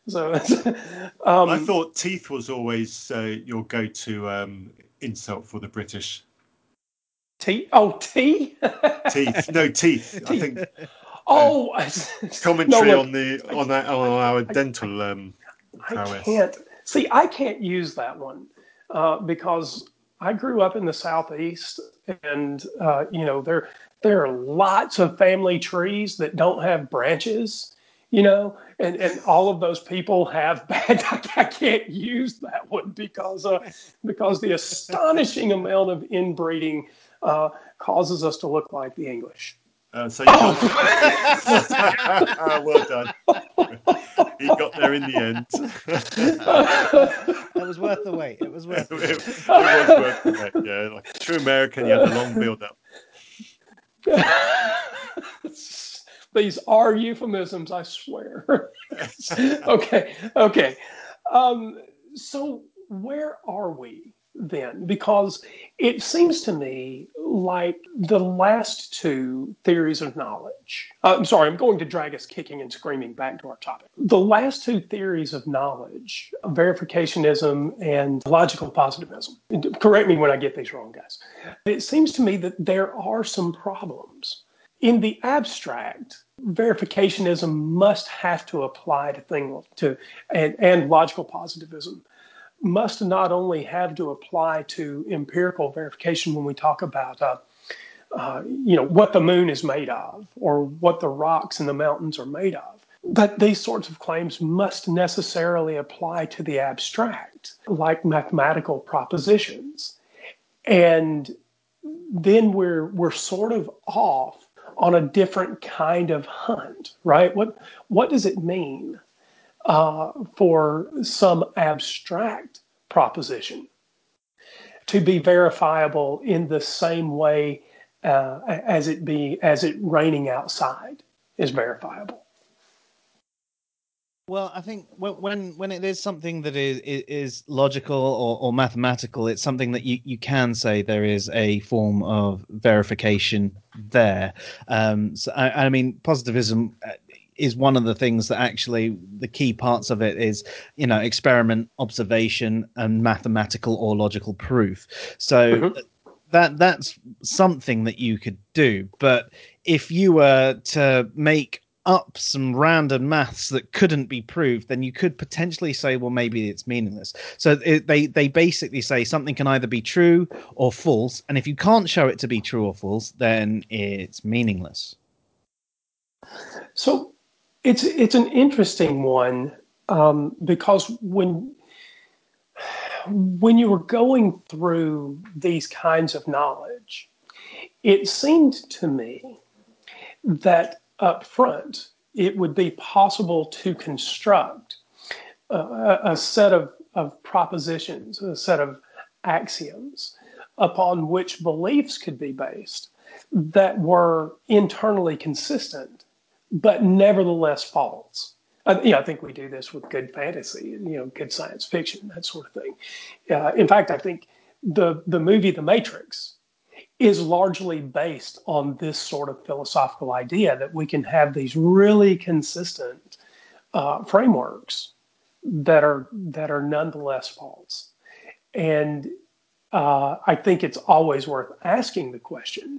thought teeth was always your go-to insult for the British. Tea? Oh, tea? Teeth. No, teeth. I think. Commentary on our dental prowess. I can't use that one because I grew up in the Southeast, and there are lots of family trees that don't have branches. And all of those people have bad. I can't use that one because the astonishing amount of inbreeding causes us to look like the English. Well done. He got there in the end. It was worth the wait. It was worth the wait. It was worth the wait. Yeah, like a true American, you had a long build-up. These are euphemisms, I swear. Okay. So where are we? then, because it seems to me like the last two theories of knowledge. I'm sorry, I'm going to drag us kicking and screaming back to our topic. The last two theories of knowledge, verificationism and logical positivism. Correct me when I get these wrong, guys. It seems to me that there are some problems. In the abstract, verificationism must have to apply to things and logical positivism must not only have to apply to empirical verification when we talk about, what the moon is made of or what the rocks in the mountains are made of, but these sorts of claims must necessarily apply to the abstract, like mathematical propositions. And then we're sort of off on a different kind of hunt, right? What does it mean for some abstract proposition to be verifiable in the same way as it raining outside is verifiable? Well, I think when it is something that is logical or mathematical, it's something that you can say there is a form of verification there. So I mean, positivism is one of the things that actually the key parts of it is, experiment, observation, and mathematical or logical proof. So that's something that you could do. But if you were to make up some random maths that couldn't be proved, then you could potentially say, well, maybe it's meaningless. So they basically say something can either be true or false, and if you can't show it to be true or false, then it's meaningless. So it's an interesting one because when you were going through these kinds of knowledge, it seemed to me that up front it would be possible to construct a set of propositions, a set of axioms upon which beliefs could be based that were internally consistent, but nevertheless false. I think we do this with good fantasy, good science fiction, that sort of thing. In fact, I think the movie The Matrix is largely based on this sort of philosophical idea that we can have these really consistent frameworks that are nonetheless false. And I think it's always worth asking the question,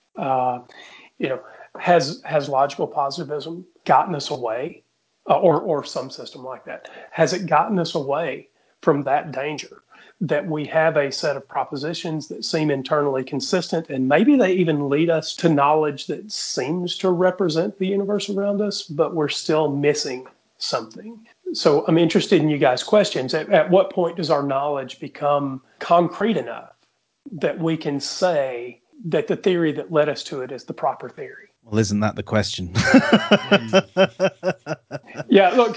has logical positivism gotten us away, or some system like that? Has it gotten us away from that danger that we have a set of propositions that seem internally consistent, and maybe they even lead us to knowledge that seems to represent the universe around us, but we're still missing something? So I'm interested in you guys' questions. At what point does our knowledge become concrete enough that we can say that the theory that led us to it is the proper theory? Well, isn't that the question? Yeah, look,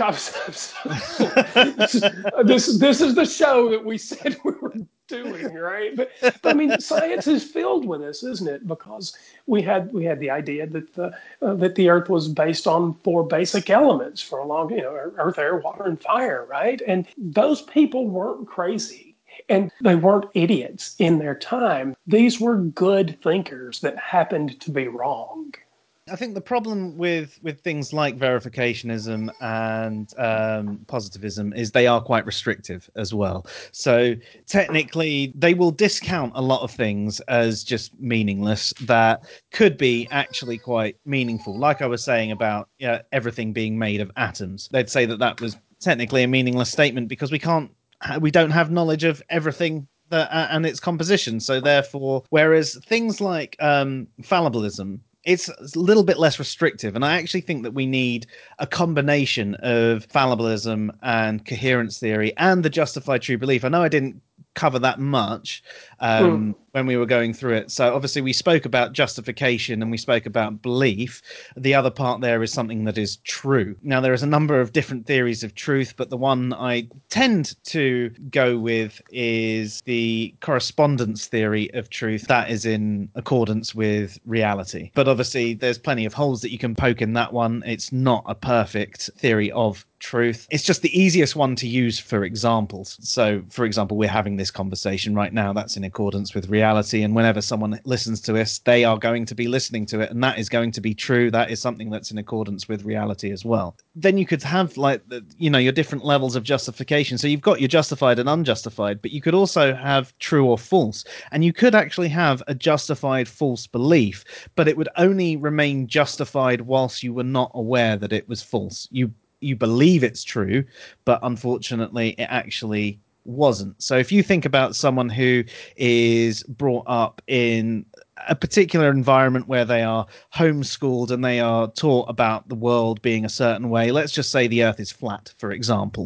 this is the show that we said we were doing, right? But I mean, science is filled with this, isn't it? Because we had the idea that the Earth was based on 4 basic elements for a long, earth, air, water, and fire, right? And those people weren't crazy. And they weren't idiots in their time. These were good thinkers that happened to be wrong. I think the problem with things like verificationism and positivism is they are quite restrictive as well. So technically, they will discount a lot of things as just meaningless that could be actually quite meaningful. Like I was saying about everything being made of atoms. They'd say that was technically a meaningless statement because we don't have knowledge of everything and its composition. So therefore, whereas things like fallibilism, it's a little bit less restrictive. And I actually think that we need a combination of fallibilism and coherence theory and the justified true belief. I know I didn't cover that much when we were going through it. So obviously we spoke about justification and we spoke about belief. The other part there is something that is true. Now, there is a number of different theories of truth, but the one I tend to go with is the correspondence theory of truth. That is in accordance with reality. But obviously there's plenty of holes that you can poke in that one. It's not a perfect theory of truth. It's just the easiest one to use for examples. So, for example, we're having this conversation right now. That's in accordance with reality. And whenever someone listens to us, they are going to be listening to it. And that is going to be true. That is something that's in accordance with reality as well. Then you could have your different levels of justification. So you've got your justified and unjustified, but you could also have true or false. And you could actually have a justified false belief, but it would only remain justified whilst you were not aware that it was false. You believe it's true, but unfortunately it actually wasn't. So if you think about someone who is brought up in a particular environment where they are homeschooled and they are taught about the world being a certain way, let's just say the earth is flat, for example.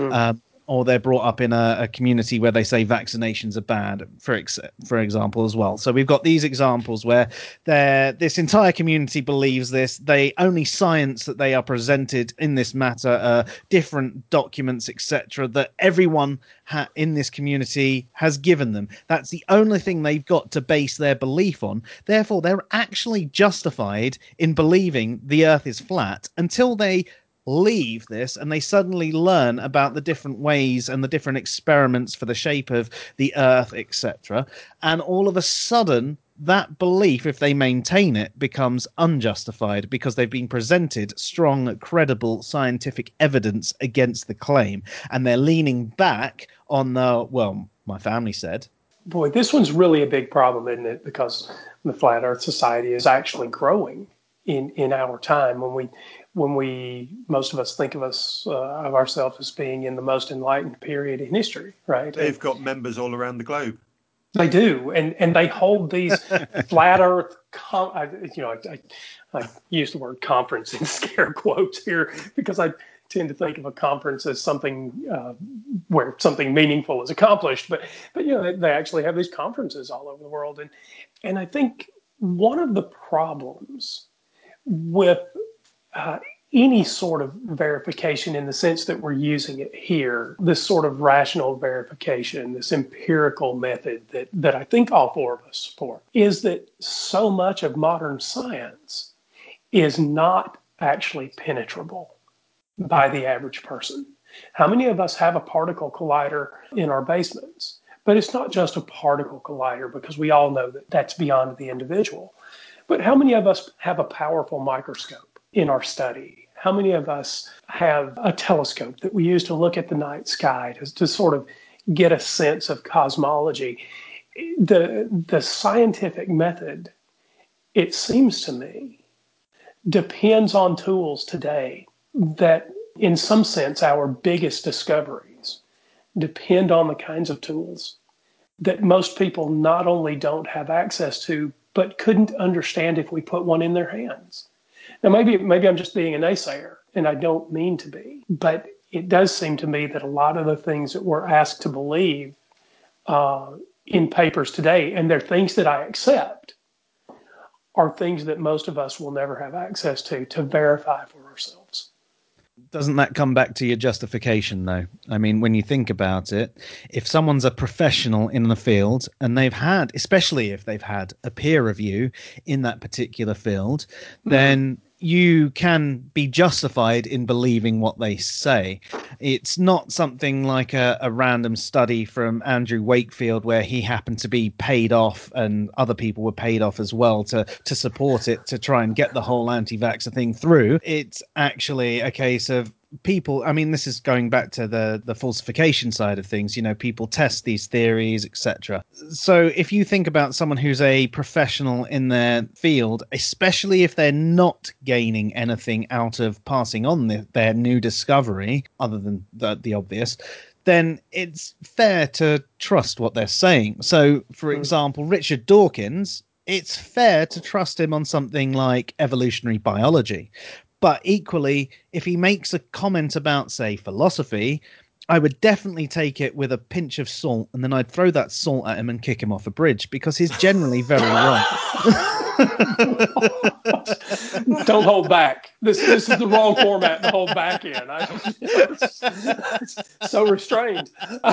Or they're brought up in a community where they say vaccinations are bad, for example, as well. So we've got these examples where this entire community believes this. They only science that they are presented in this matter, different documents, etc., that everyone in this community has given them. That's the only thing they've got to base their belief on. Therefore, they're actually justified in believing the earth is flat until they leave this and they suddenly learn about the different ways and the different experiments for the shape of the earth, etc. And all of a sudden that belief, if they maintain it, becomes unjustified because they've been presented strong, credible scientific evidence against the claim, and they're leaning back on my family said. Boy, this one's really a big problem, isn't it? Because the Flat Earth Society is actually growing in our time when we most of us think of ourselves as being in the most enlightened period in history, right? They've got members all around the globe. They do, and they hold these flat Earth. I use the word conference in scare quotes here because I tend to think of a conference as something where something meaningful is accomplished. But they actually have these conferences all over the world, and I think one of the problems with any sort of verification in the sense that we're using it here, this sort of rational verification, this empirical method that I think all four of us support, is that so much of modern science is not actually penetrable by the average person. How many of us have a particle collider in our basements? But it's not just a particle collider, because we all know that that's beyond the individual. But how many of us have a powerful microscope in our study? How many of us have a telescope that we use to look at the night sky to sort of get a sense of cosmology? The scientific method, it seems to me, depends on tools today that, in some sense, our biggest discoveries depend on the kinds of tools that most people not only don't have access to, but couldn't understand if we put one in their hands. Now, maybe I'm just being a naysayer, and I don't mean to be, but it does seem to me that a lot of the things that we're asked to believe in papers today, and they're things that I accept, are things that most of us will never have access to verify for ourselves. Doesn't that come back to your justification, though? I mean, when you think about it, if someone's a professional in the field and especially if they've had a peer review in that particular field, then you can be justified in believing what they say. It's not something like a random study from Andrew Wakefield where he happened to be paid off and other people were paid off as well to support it, to try and get the whole anti-vaxxer thing through. It's actually a case of people, I mean, this is going back to the falsification side of things. People test these theories, etc. So if you think about someone who's a professional in their field, especially if they're not gaining anything out of passing on their new discovery, other than the obvious, then it's fair to trust what they're saying. So, for example, Richard Dawkins, it's fair to trust him on something like evolutionary biology. But equally, if he makes a comment about, say, philosophy, I would definitely take it with a pinch of salt, and then I'd throw that salt at him and kick him off a bridge, because he's generally very right. Don't hold back. This is the wrong format to hold back in. It's so restrained.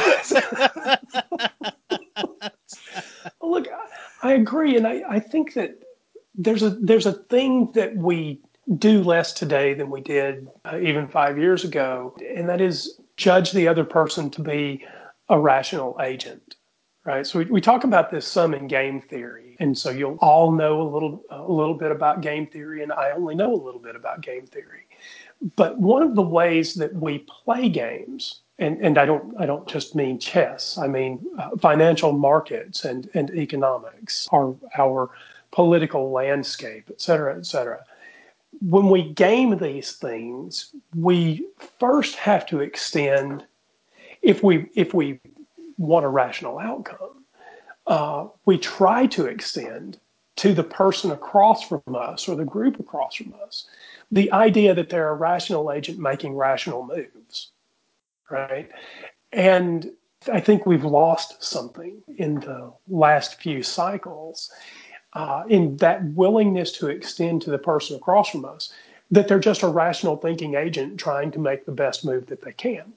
Look, I agree, and I think that there's a thing that we do less today than we did even 5 years ago, and that is judge the other person to be a rational agent, right? So we talk about this some in game theory, and so you'll all know a little bit about game theory, and I only know a little bit about game theory. But one of the ways that we play games, and I don't just mean chess, I mean financial markets and economics, our political landscape, et cetera, et cetera. When we game these things, we first have to extend, if we want a rational outcome, we try to extend to the person across from us or the group across from us the idea that they're a rational agent making rational moves, right? And I think we've lost something in the last few cycles in that willingness to extend to the person across from us that they're just a rational thinking agent trying to make the best move that they can.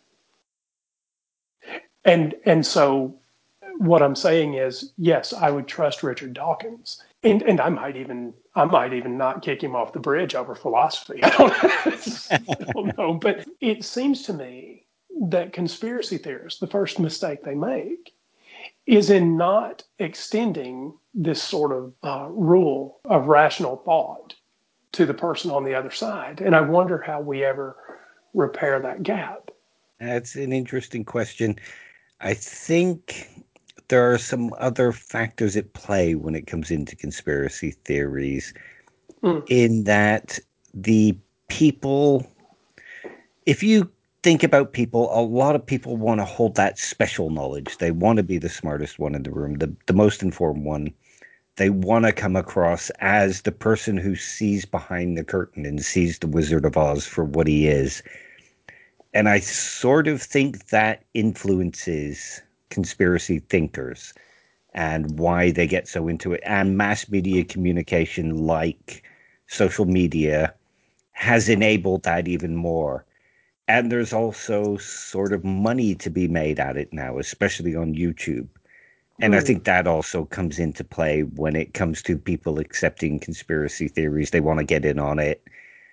And so what I'm saying is, yes, I would trust Richard Dawkins. And I might even not kick him off the bridge over philosophy. I don't know. But it seems to me that conspiracy theorists, the first mistake they make is in not extending this sort of rule of rational thought to the person on the other side. And I wonder how we ever repair that gap. That's an interesting question. I think there are some other factors at play when it comes into conspiracy theories, in that the people, if you think about people, a lot of people want to hold that special knowledge. They want to be the smartest one in the room, the most informed one. They want to come across as the person who sees behind the curtain and sees the Wizard of Oz for what he is. And I sort of think that influences conspiracy thinkers and why they get so into it. And mass media communication, like social media, has enabled that even more. And there's also sort of money to be made at it now, especially on YouTube. And I think that also comes into play when it comes to people accepting conspiracy theories. They want to get in on it.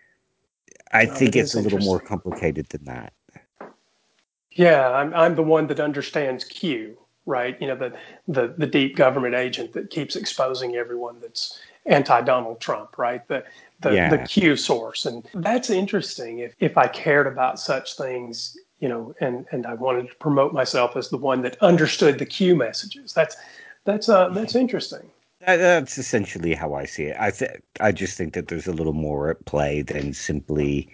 I think it's a little more complicated than that. Yeah, I'm the one that understands Q, right? You know, the deep government agent that keeps exposing everyone that's anti-Donald Trump, right? The Q source. And that's interesting. If I cared about such things, you know, and I wanted to promote myself as the one that understood the Q messages, that's interesting. That's essentially how I see it. I just think that there's a little more at play than simply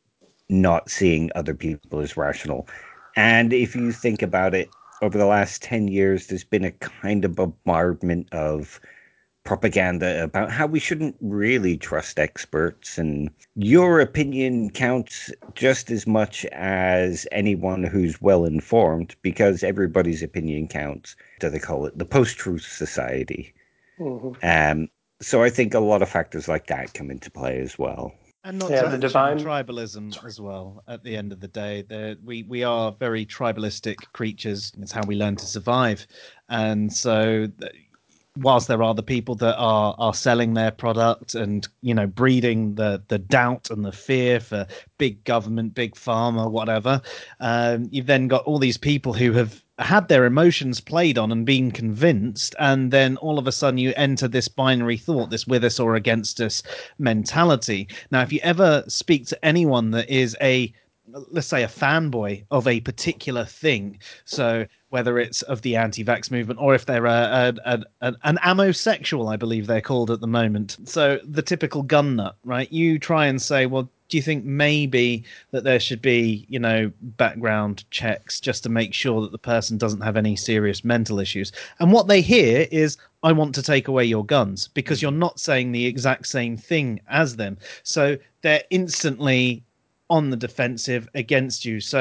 not seeing other people as rational. And if you think about it, over the last 10 years, there's been a kind of bombardment of propaganda about how we shouldn't really trust experts, and your opinion counts just as much as anyone who's well informed, because everybody's opinion counts. Do they call it the post-truth society? Mm-hmm. So I think a lot of factors like that come into play as well. And not to mention tribalism as well. At the end of the day, we are very tribalistic creatures. It's how we learn to survive. And so whilst there are the people that are selling their product and, you know, breeding the doubt and the fear for big government, big pharma, whatever, you've then got all these people who have had their emotions played on and been convinced, and then all of a sudden you enter this binary thought, this with us or against us mentality. Now, if you ever speak to anyone that is let's say a fanboy of a particular thing, so whether it's of the anti-vax movement or if they're an ammosexual, I believe they're called at the moment, so the typical gun nut, right? You try and say, well, do you think maybe that there should be, you know, background checks just to make sure that the person doesn't have any serious mental issues? And what they hear is, I want to take away your guns, because you're not saying the exact same thing as them. So they're instantly on the defensive against you. So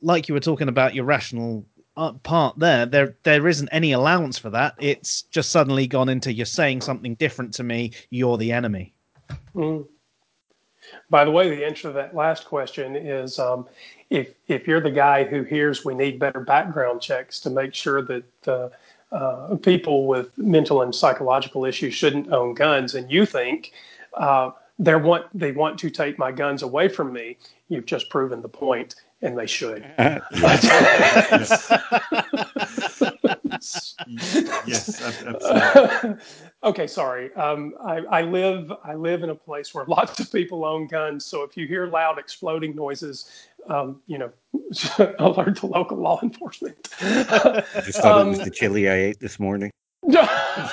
like you were talking about your rational part there isn't any allowance for that. It's just suddenly gone into, you're saying something different to me, you're the enemy. Mm. By the way, the answer to that last question is if you're the guy who hears we need better background checks to make sure that people with mental and psychological issues shouldn't own guns, and you think they want to take my guns away from me, you've just proven the point, and they should. Yes, absolutely. Okay, sorry. I live in a place where lots of people own guns, so if you hear loud exploding noises, alert the local law enforcement. I just thought it was the chili I ate this morning. Look,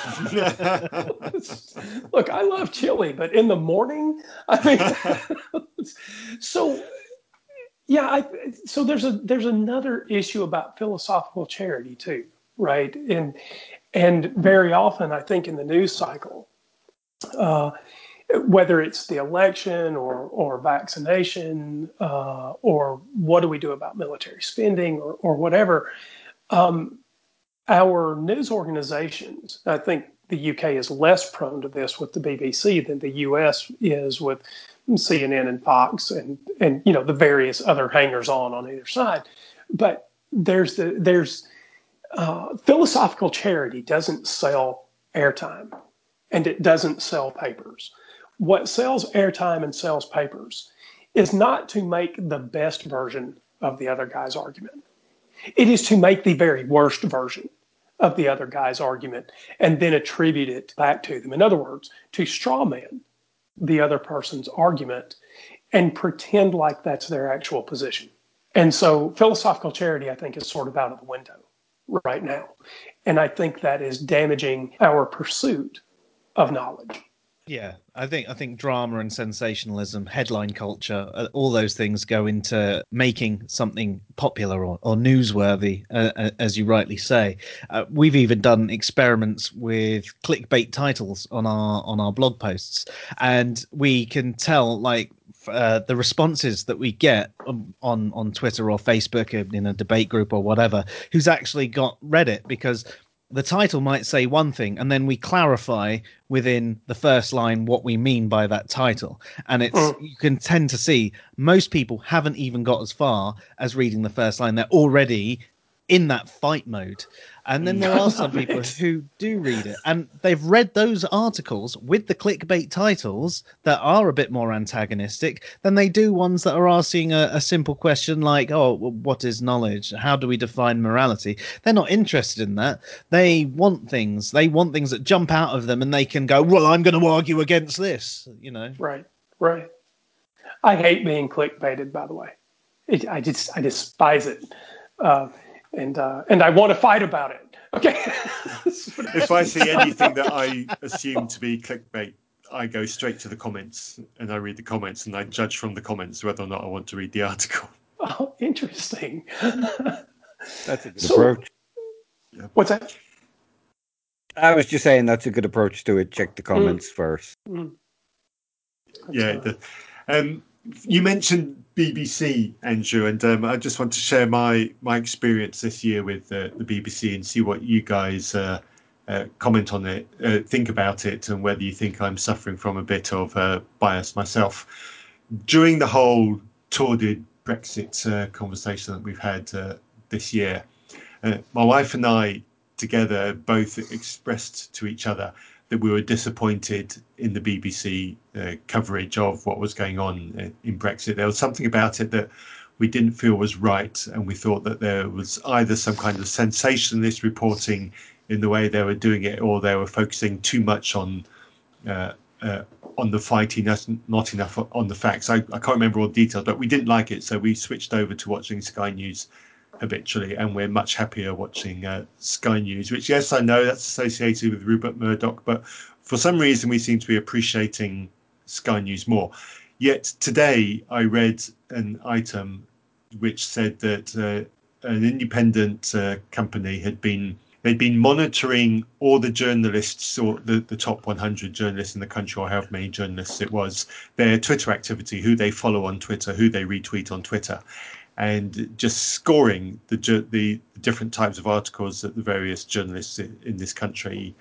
I love chili, but in the morning, I mean, so yeah, so there's another issue about philosophical charity too, right? And very often, I think in the news cycle, whether it's the election or vaccination or what do we do about military spending or whatever, our news organizations, I think the UK is less prone to this with the BBC than the US is with CNN and Fox and the various other hangers on either side. But there's philosophical charity doesn't sell airtime, and it doesn't sell papers. What sells airtime and sells papers is not to make the best version of the other guy's argument. It is to make the very worst version of the other guy's argument and then attribute it back to them. In other words, to strawman the other person's argument and pretend like that's their actual position. And so philosophical charity, I think, is sort of out of the window right now. And I think that is damaging our pursuit of knowledge. Yeah, I think drama and sensationalism, headline culture, all those things go into making something popular or newsworthy, as you rightly say. We've even done experiments with clickbait titles on our blog posts, and we can tell the responses that we get on Twitter or Facebook in a debate group or whatever, who's actually read it, because the title might say one thing, and then we clarify within the first line what we mean by that title. And you can tend to see most people haven't even got as far as reading the first line. They're already in that fight mode. And then there are some people who do read it, and they've read those articles with the clickbait titles that are a bit more antagonistic than they do ones that are asking a simple question like, oh, well, what is knowledge? How do we define morality? They're not interested in that. They want things that jump out of them, and they can go, well, I'm going to argue against this, Right. I hate being clickbaited, by the way. I despise it. And I want to fight about it. Okay. If I see anything that I assume to be clickbait, I go straight to the comments and I read the comments and I judge from the comments whether or not I want to read the article. Oh, interesting. That's a good approach. Yeah. What's that? I was just saying that's a good approach to it. Check the comments first. Yeah. You mentioned BBC, Andrew, and I just want to share my experience this year with the BBC and see what you guys comment on it, think about it, and whether you think I'm suffering from a bit of bias myself. During the whole torrid Brexit conversation that we've had this year, my wife and I together both expressed to each other that we were disappointed in the BBC coverage of what was going on in Brexit. There was something about it that we didn't feel was right, and we thought that there was either some kind of sensationalist reporting in the way they were doing it, or they were focusing too much on the fighting, not enough on the facts. I can't remember all the details, but we didn't like it, so we switched over to watching Sky News habitually, and we're much happier watching Sky News, which, yes, I know that's associated with Rupert Murdoch, but for some reason we seem to be appreciating Sky News more. Yet today I read an item which said that an independent company they'd been monitoring all the journalists, or the top 100 journalists in the country, or however many journalists it was, their Twitter activity, who they follow on Twitter, who they retweet on Twitter. and just scoring the different types of articles that the various journalists in this country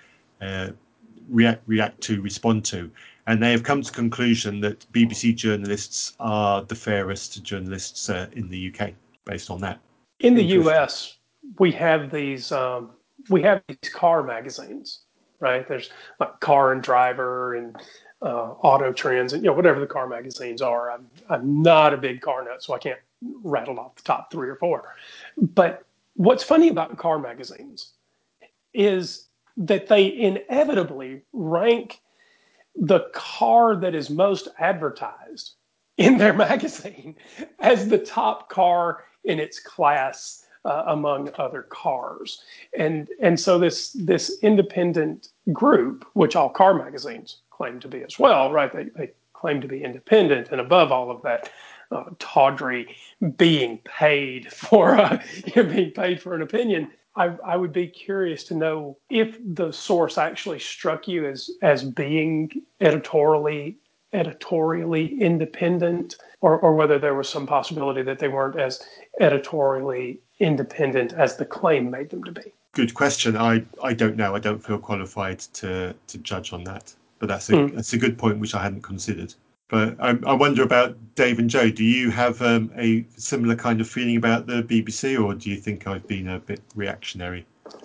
respond to. And they have come to the conclusion that BBC journalists are the fairest journalists in the UK based on that. In the US, we have these car magazines, right? There's like Car and Driver and Auto Trends, and whatever the car magazines are. I'm not a big car nut, so I can't rattle off the top 3 or 4. But what's funny about car magazines is that they inevitably rank the car that is most advertised in their magazine as the top car in its class among other cars. And so this independent group, which all car magazines claim to be as well, right? They claim to be independent and above all of that tawdry being paid for an opinion. I would be curious to know if the source actually struck you as being editorially independent, or whether there was some possibility that they weren't as editorially independent as the claim made them to be. Good question. I don't know. I don't feel qualified to judge on that. But that's a good point which I hadn't considered. But I wonder about Dave and Joe. Do you have a similar kind of feeling about the BBC, or do you think I've been a bit reactionary?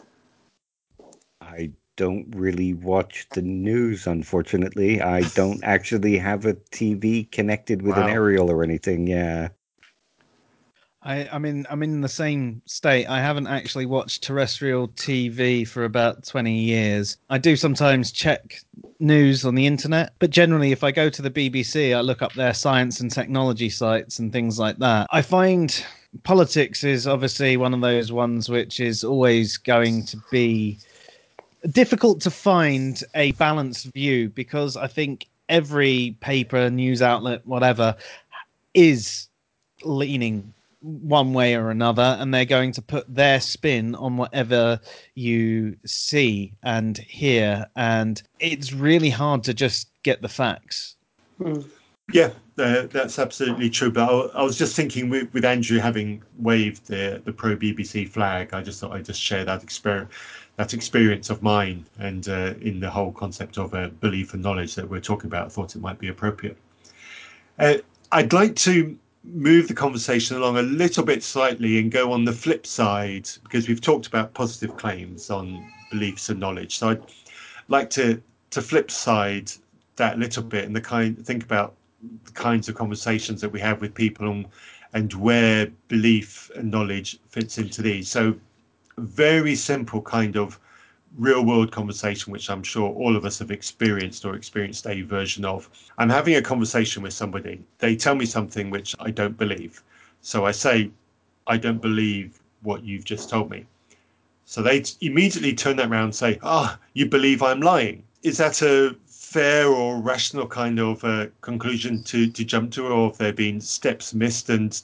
I don't really watch the news, unfortunately. I don't actually have a TV connected with an aerial or anything. Yeah. I'm in the same state. I haven't actually watched terrestrial TV for about 20 years. I do sometimes check news on the internet, but generally if I go to the BBC, I look up their science and technology sites and things like that. I find politics is obviously one of those ones which is always going to be difficult to find a balanced view, because I think every paper, news outlet, whatever, is leaning one way or another, and they're going to put their spin on whatever you see and hear, and it's really hard to just get the facts. Yeah, that's absolutely true. But I was just thinking, with Andrew having waved the pro BBC flag, I just thought I'd just share that experience of mine, and in the whole concept of belief and knowledge that we're talking about, I thought it might be appropriate. I'd like to move the conversation along a little bit slightly and go on the flip side, because we've talked about positive claims on beliefs and knowledge. So I'd like to flip side that a little bit and think about the kinds of conversations that we have with people and where belief and knowledge fits into these. So very simple kind of real world conversation, which I'm sure all of us have experienced or experienced a version of. I'm having a conversation with somebody. They tell me something which I don't believe. So I say, I don't believe what you've just told me. So they immediately turn that around and say, you believe I'm lying. Is that a fair or rational kind of conclusion to jump to, or have there been steps missed? And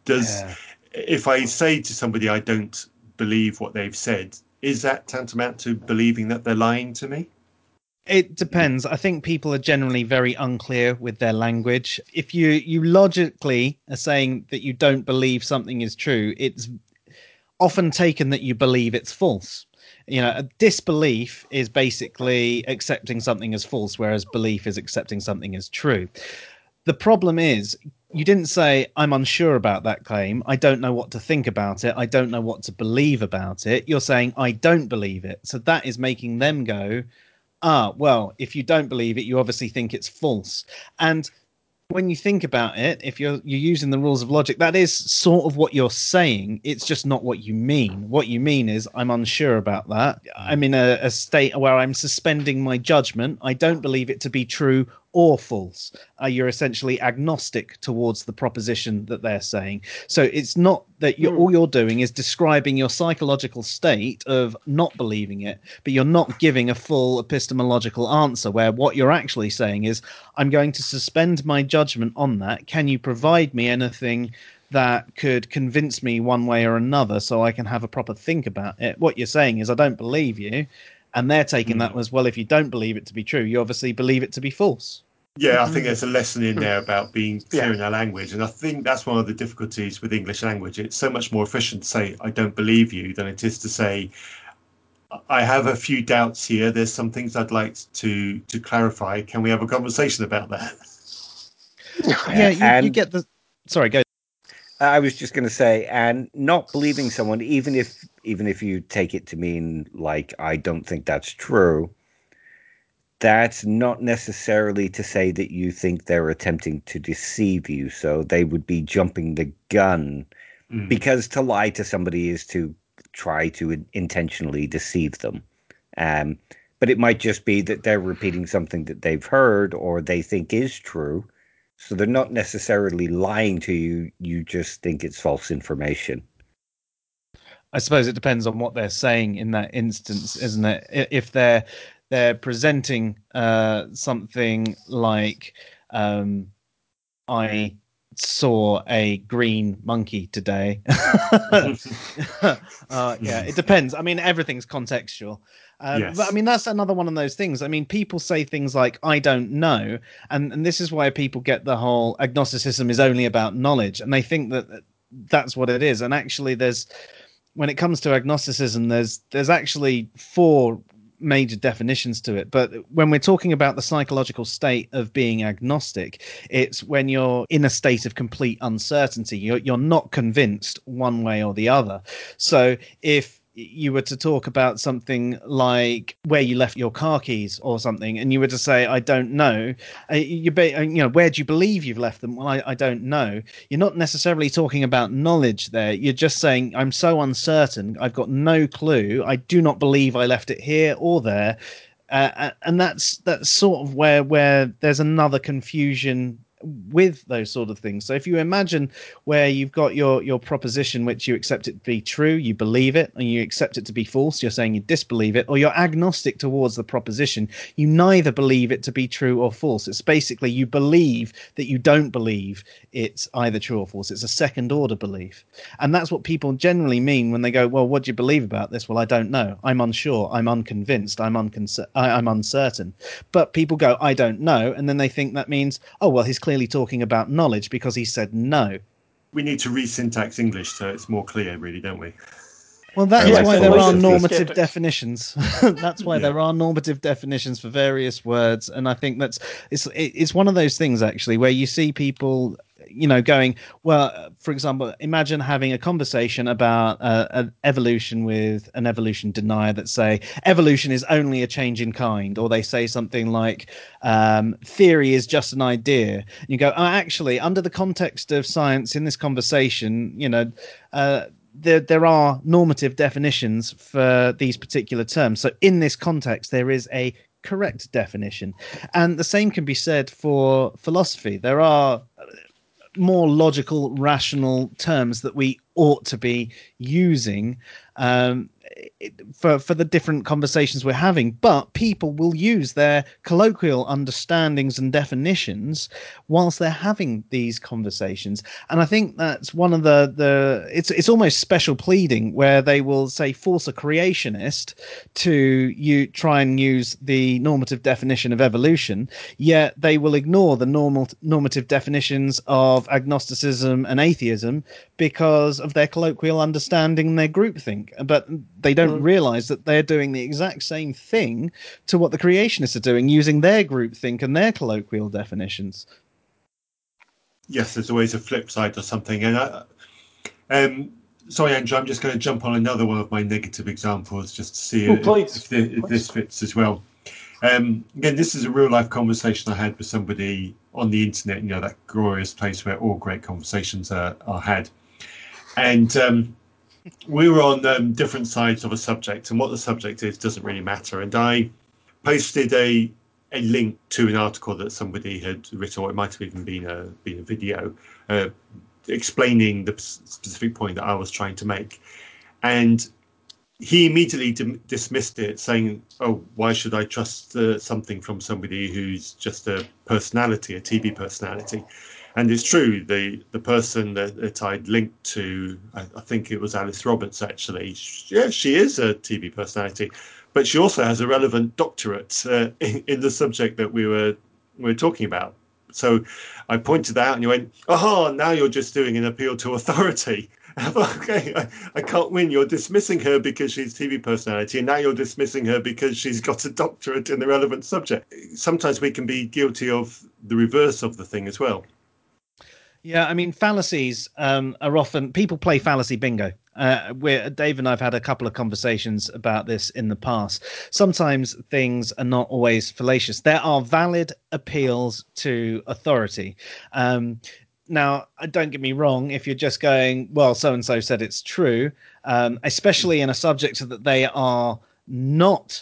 if I say to somebody I don't believe what they've said, is that tantamount to believing that they're lying to me? It depends. I think people are generally very unclear with their language. If you logically are saying that you don't believe something is true, it's often taken that you believe it's false. A disbelief is basically accepting something as false, whereas belief is accepting something as true. The problem is, you didn't say, I'm unsure about that claim. I don't know what to think about it. I don't know what to believe about it. You're saying, I don't believe it. So that is making them go, well, if you don't believe it, you obviously think it's false. And when you think about it, if you're using the rules of logic, that is sort of what you're saying. It's just not what you mean. What you mean is, I'm unsure about that. I'm in a state where I'm suspending my judgment. I don't believe it to be true or false. You're essentially agnostic towards the proposition that they're saying. So it's not that all you're doing is describing your psychological state of not believing it, but you're not giving a full epistemological answer, where what you're actually saying is, I'm going to suspend my judgment on that. Can you provide me anything that could convince me one way or another so I can have a proper think about it? What you're saying is, I don't believe you. And they're taking that as, well, if you don't believe it to be true, you obviously believe it to be false. Yeah, I think there's a lesson in there about being clear Yeah. in our language. And I think that's one of the difficulties with English language. It's so much more efficient to say, I don't believe you, than it is to say, I have a few doubts here. There's some things I'd like to clarify. Can we have a conversation about that? Yeah, you and get the. Sorry, go. I was just going to say, and not believing someone, even if you take it to mean like I don't think that's true, that's not necessarily to say that you think they're attempting to deceive you. So they would be jumping the gun, because to lie to somebody is to try to intentionally deceive them. But it might just be that they're repeating something that they've heard or they think is true. So they're not necessarily lying to you. You just think it's false information. I suppose it depends on what they're saying in that instance, isn't it? If they're presenting something like, I saw a green monkey today. Yeah, it depends. I mean, everything's contextual. Yes. But I mean, that's another one of those things. I mean, people say things like, I don't know. And this is why people get the whole agnosticism is only about knowledge. And they think that that's what it is. And actually, when it comes to agnosticism, there's actually four major definitions to it. But when we're talking about the psychological state of being agnostic, it's when you're in a state of complete uncertainty. You're not convinced one way or the other. So if you were to talk about something like where you left your car keys or something, and you were to say, I don't know, where do you believe you've left them? Well, I don't know. You're not necessarily talking about knowledge there. You're just saying, I'm so uncertain. I've got no clue. I do not believe I left it here or there. And that's sort of where there's another confusion with those sort of things. So if you imagine where you've got your proposition, which you accept it to be true, you believe it, and you accept it to be false, you're saying you disbelieve it, or you're agnostic towards the proposition, you neither believe it to be true or false. It's basically you believe that you don't believe it's either true or false. It's a second order belief. And that's what people generally mean when they go, well, what do you believe about this? Well, I don't know. I'm unsure. I'm unconvinced. I'm uncertain. But people go, I don't know. And then they think that means, oh, well, he's clearly talking about knowledge because he said no. We need to re-syntax English so it's more clear, really, don't we? Well, that is why there are normative skeptics. Definitions. That's why there are normative definitions for various words, and I think it's one of those things actually where you see people, going, well, for example, imagine having a conversation about an evolution with an evolution denier that say evolution is only a change in kind, or they say something like theory is just an idea. And you go, oh, actually, under the context of science in this conversation, there are normative definitions for these particular terms. So in this context, there is a correct definition. And the same can be said for philosophy. There are more logical, rational terms that we ought to be using for the different conversations we're having, but people will use their colloquial understandings and definitions whilst they're having these conversations. And I think that's one of it's almost special pleading where they will say force a creationist to try and use the normative definition of evolution, yet they will ignore the normative definitions of agnosticism and atheism because of their colloquial understanding and their groupthink. But they don't realize that they're doing the exact same thing to what the creationists are doing, using their groupthink and their colloquial definitions. Yes, there's always a flip side to something. And sorry, Andrew, I'm just going to jump on another one of my negative examples just to see if this fits as well. Again, this is a real life conversation I had with somebody on the internet, that glorious place where all great conversations are had. And we were on different sides of a subject, and what the subject is doesn't really matter. And I posted a link to an article that somebody had written, or it might have even been a video, explaining the specific point that I was trying to make. And he immediately dismissed it, saying, oh, why should I trust something from somebody who's just a personality, a TV personality? And it's true, the person that I'd linked to, I think it was Alice Roberts, actually. Yeah, she is a TV personality, but she also has a relevant doctorate in the subject that we were we're talking about. So I pointed that out and you went, aha, now you're just doing an appeal to authority. Okay, I can't win. You're dismissing her because she's TV personality, and now you're dismissing her because she's got a doctorate in the relevant subject. Sometimes we can be guilty of the reverse of the thing as well. Yeah, I mean, fallacies are often, people play fallacy bingo. Dave and I've had a couple of conversations about this in the past. Sometimes things are not always fallacious. There are valid appeals to authority. Now, don't get me wrong, if you're just going, well, so-and-so said it's true, especially in a subject that they are not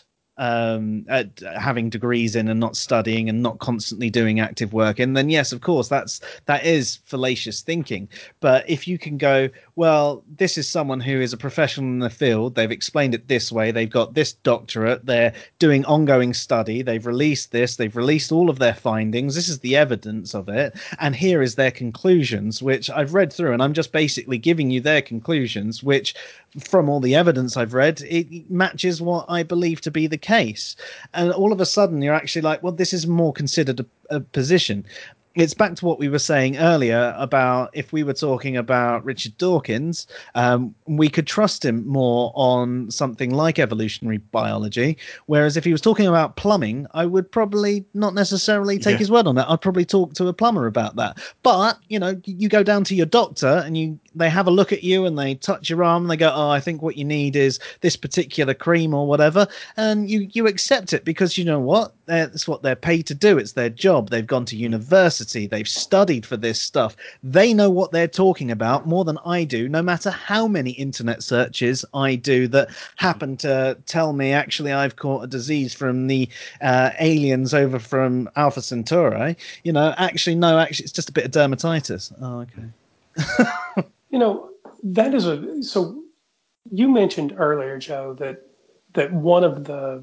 having degrees in and not studying and not constantly doing active work, and then yes, of course, that is fallacious thinking. But if you can go, well, this is someone who is a professional in the field, they've explained it this way, they've got this doctorate, they're doing ongoing study, they've released this, they've released all of their findings, this is the evidence of it, and here is their conclusions, which I've read through, and I'm just basically giving you their conclusions, which from all the evidence I've read, it matches what I believe to be the case. And all of a sudden you're actually like, well, this is more considered a position. It's back to what we were saying earlier about if we were talking about Richard Dawkins, we could trust him more on something like evolutionary biology. Whereas if he was talking about plumbing, I would probably not necessarily take his word on it. I'd probably talk to a plumber about that. But, you know, you go down to your doctor and they have a look at you and they touch your arm and they go, oh, I think what you need is this particular cream or whatever. And you accept it because you know what? That's what they're paid to do. It's their job. They've gone to university. They've studied for this stuff. They know what they're talking about more than I do, no matter how many internet searches I do that happen to tell me, actually, I've caught a disease from the aliens over from Alpha Centauri. You know, actually, it's just a bit of dermatitis. Oh, okay. You know, that is so you mentioned earlier, Joe, that one of the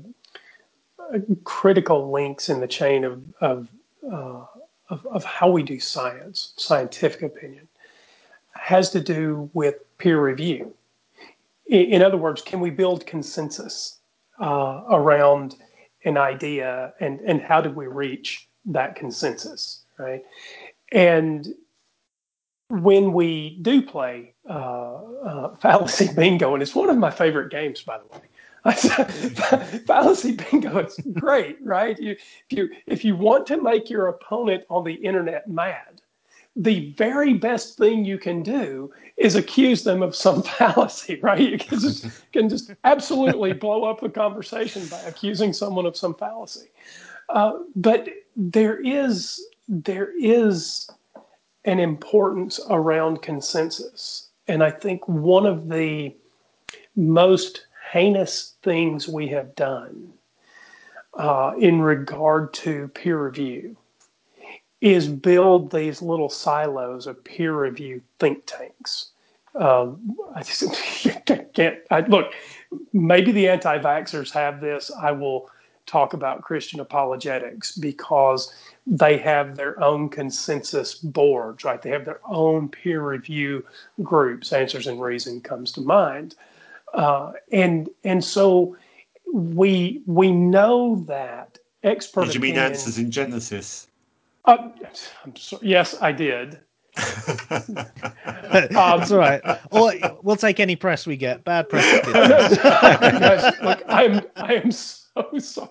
critical links in the chain of how we do science, scientific opinion, has to do with peer review. In other words, can we build consensus around an idea, and how did we reach that consensus, right? And when we do play fallacy bingo, and it's one of my favorite games, by the way. Fallacy bingo, it's great, right? If you want to make your opponent on the internet mad, the very best thing you can do is accuse them of some fallacy, right? You can just absolutely blow up the conversation by accusing someone of some fallacy. But there is an importance around consensus, and I think one of the most heinous things we have done in regard to peer review is build these little silos of peer review think tanks. I just can't. Look, maybe the anti-vaxxers have this. I will talk about Christian apologetics because they have their own consensus boards, right? They have their own peer review groups. Answers in Reason comes to mind. And so we know that expert Did you mean opinion, Answers in Genesis? I'm sorry, yes, I did. That's all right. Or we'll take any press we get. Bad press. Guys, look, I am so sorry.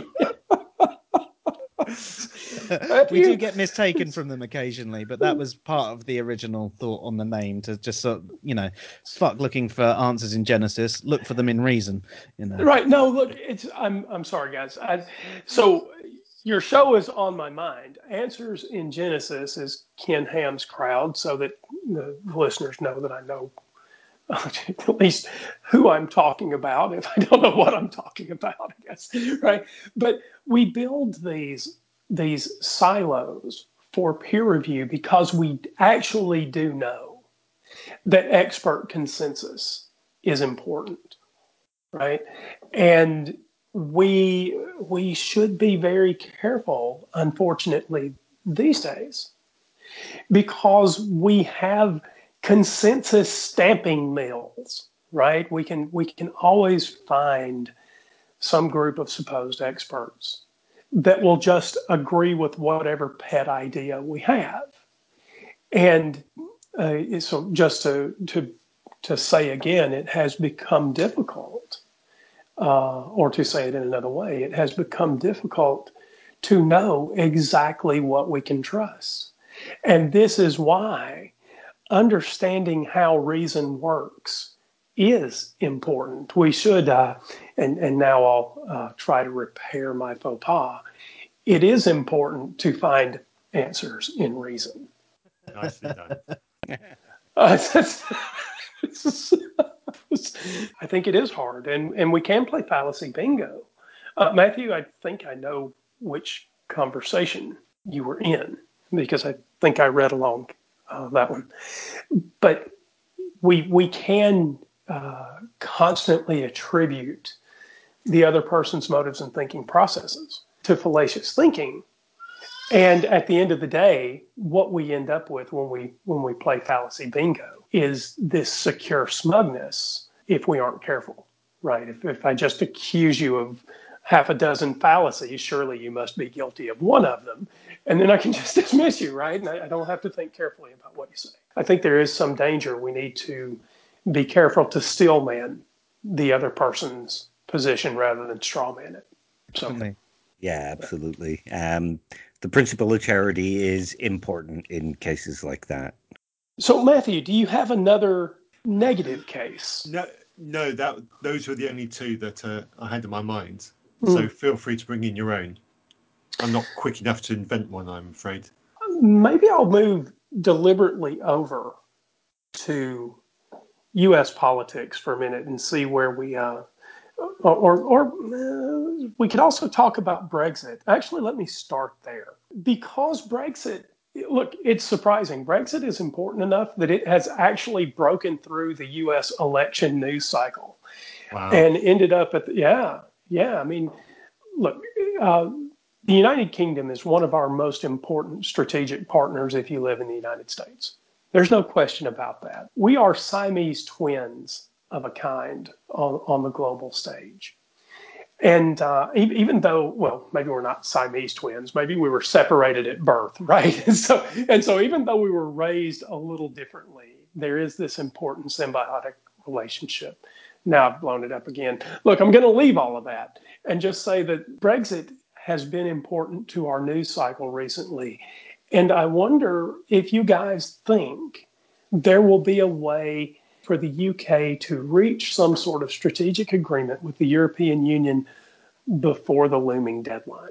We do get mistaken from them occasionally, but that was part of the original thought on the name, to just sort of, fuck looking for answers in Genesis, look for them in Reason. Right. No, look, I'm sorry, guys. So your show is on my mind. Answers in Genesis is Ken Ham's crowd, so that the listeners know that I know at least who I'm talking about. If I don't know what I'm talking about, I guess, right? But we build these silos for peer review because we actually do know that expert consensus is important, right? And we should be very careful, unfortunately, these days, because we have consensus stamping mills, right? We can always find some group of supposed experts that will just agree with whatever pet idea we have. And so just to say again, it has become difficult, or to say it in another way, it has become difficult to know exactly what we can trust. And this is why understanding how reason works is important. We should, and now I'll try to repair my faux pas. It is important to find answers in reason. Nicely done. I think it is hard, and we can play fallacy bingo. Matthew, I think I know which conversation you were in because I think I read along that one. But we can constantly attribute the other person's motives and thinking processes to fallacious thinking. And at the end of the day, what we end up with when we play fallacy bingo is this secure smugness if we aren't careful, right? If I just accuse you of half a dozen fallacies, surely you must be guilty of one of them. And then I can just dismiss you, right? And I don't have to think carefully about what you say. I think there is some danger. We need to be careful to steelman the other person's position rather than strawman it. So. Yeah, absolutely. The principle of charity is important in cases like that. So, Matthew, do you have another negative case? No, those were the only two that I had in my mind. So feel free to bring in your own. I'm not quick enough to invent one, I'm afraid. Maybe I'll move deliberately over to U.S. politics for a minute and see where we or we could also talk about Brexit. Actually, let me start there. Because Brexit, look, it's surprising. Brexit is important enough that it has actually broken through the U.S. election news cycle. Wow. And ended up at I mean, look, the United Kingdom is one of our most important strategic partners if you live in the United States. There's no question about that. We are Siamese twins of a kind on the global stage. And even though, well, maybe we're not Siamese twins, maybe we were separated at birth, right? And so even though we were raised a little differently, there is this important symbiotic relationship. Now I've blown it up again. Look, I'm going to leave all of that and just say that Brexit has been important to our news cycle recently. And I wonder if you guys think there will be a way for the UK to reach some sort of strategic agreement with the European Union before the looming deadline.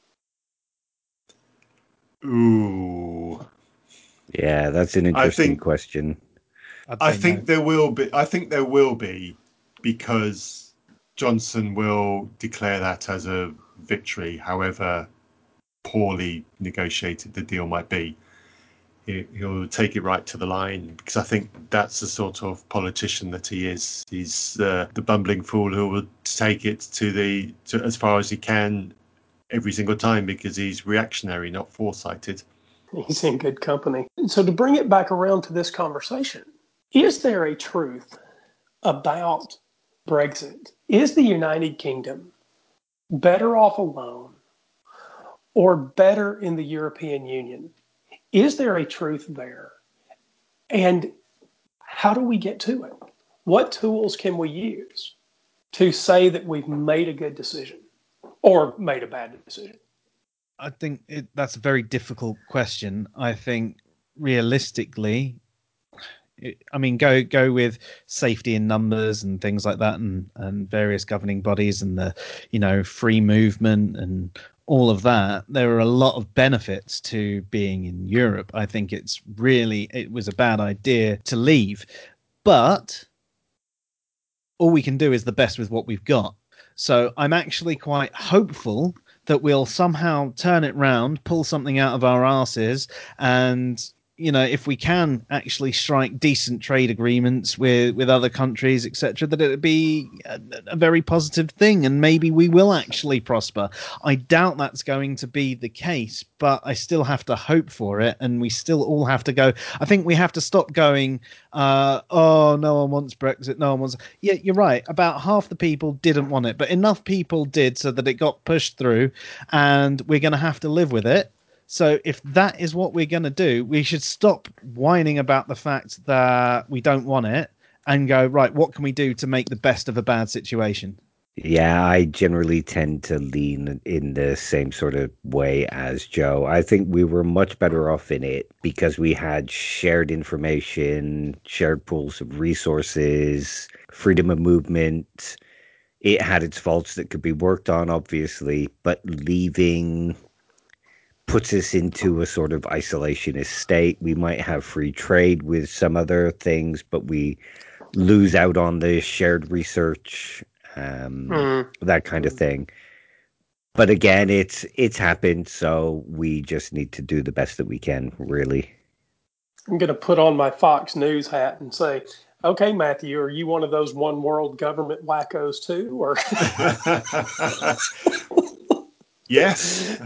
Ooh. Yeah, that's an interesting question. I think there will be because Johnson will declare that as a victory, however poorly negotiated the deal might be. He'll take it right to the line because I think that's the sort of politician that he is. He's the bumbling fool who will take it to as far as he can every single time because he's reactionary, not foresighted. He's in good company. So to bring it back around to this conversation, is there a truth about Brexit? Is the United Kingdom better off alone or better in the European Union? Is there a truth there? And how do we get to it? What tools can we use to say that we've made a good decision or made a bad decision? I think that's a very difficult question. I think realistically, go with safety in numbers and things like that, and various governing bodies and the free movement and all of that. There are a lot of benefits to being in Europe. I think it was a bad idea to leave, but all we can do is the best with what we've got. So I'm actually quite hopeful that we'll somehow turn it round, pull something out of our asses, and if we can actually strike decent trade agreements with other countries, etc., that it would be a very positive thing, and maybe we will actually prosper. I doubt that's going to be the case, but I still have to hope for it, and we still all have to go. I think we have to stop going, oh, no one wants Brexit, no one wants... Yeah, you're right. About half the people didn't want it, but enough people did so that it got pushed through, and we're going to have to live with it. So if that is what we're going to do, we should stop whining about the fact that we don't want it and go, right, what can we do to make the best of a bad situation? Yeah, I generally tend to lean in the same sort of way as Joe. I think we were much better off in it because we had shared information, shared pools of resources, freedom of movement. It had its faults that could be worked on, obviously, but leaving puts us into a sort of isolationist state. We might have free trade with some other things, but we lose out on the shared research, that kind of thing. But again, it's happened, so we just need to do the best that we can, really. I'm going to put on my Fox News hat and say, okay, Matthew, are you one of those one world government wackos too? Or yes.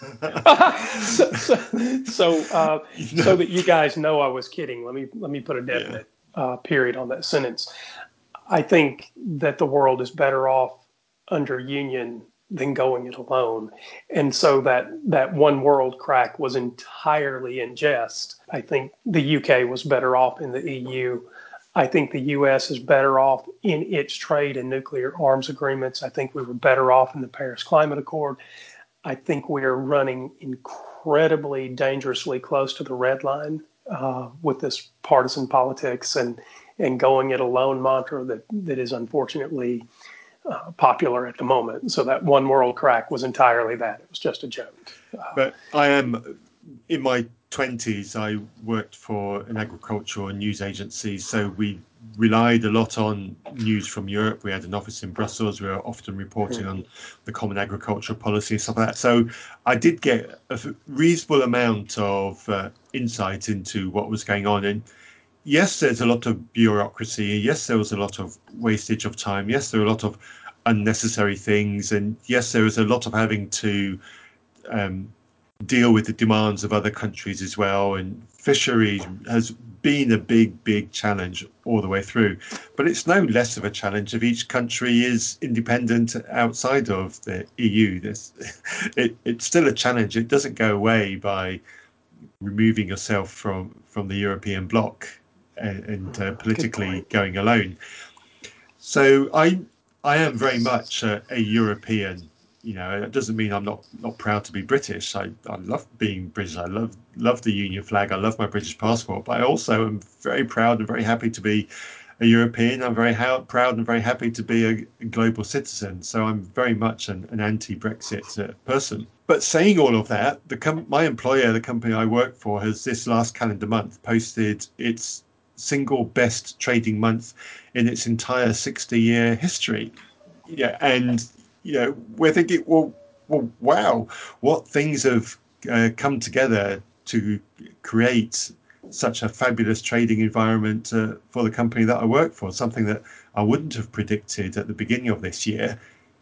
so that you guys know I was kidding. Let me put a definite period on that sentence. I think that the world is better off under union than going it alone. And so that one world crack was entirely in jest. I think the UK was better off in the EU. I think the US is better off in its trade and nuclear arms agreements. I think we were better off in the Paris Climate Accord. I think we are running incredibly dangerously close to the red line with this partisan politics and going it alone mantra that is unfortunately popular at the moment. So that one world crack was entirely that. It was just a joke. But I am, in my 20s, I worked for an agricultural news agency. So we relied a lot on news from Europe. We had an office in Brussels. We were often reporting on the common agricultural policy and stuff like that. So I did get a reasonable amount of insight into what was going on. And yes, there's a lot of bureaucracy. Yes, there was a lot of wastage of time. Yes, there were a lot of unnecessary things. And yes, there was a lot of having to deal with the demands of other countries as well. And fisheries has been a big challenge all the way through. But it's no less of a challenge if each country is independent outside of the EU. It's still a challenge. It doesn't go away by removing yourself from the European bloc and politically going alone. So I am very much a European. It doesn't mean I'm not proud to be British. I love being British. I love the Union flag. I love my British passport. But I also am very proud and very happy to be a European. I'm very proud and very happy to be a global citizen. So I'm very much an anti-Brexit person. But saying all of that, my employer, the company I work for, has this last calendar month posted its single best trading month in its entire 60-year history. Yeah, and we're thinking, well, wow, what things have come together to create such a fabulous trading environment for the company that I work for, something that I wouldn't have predicted at the beginning of this year.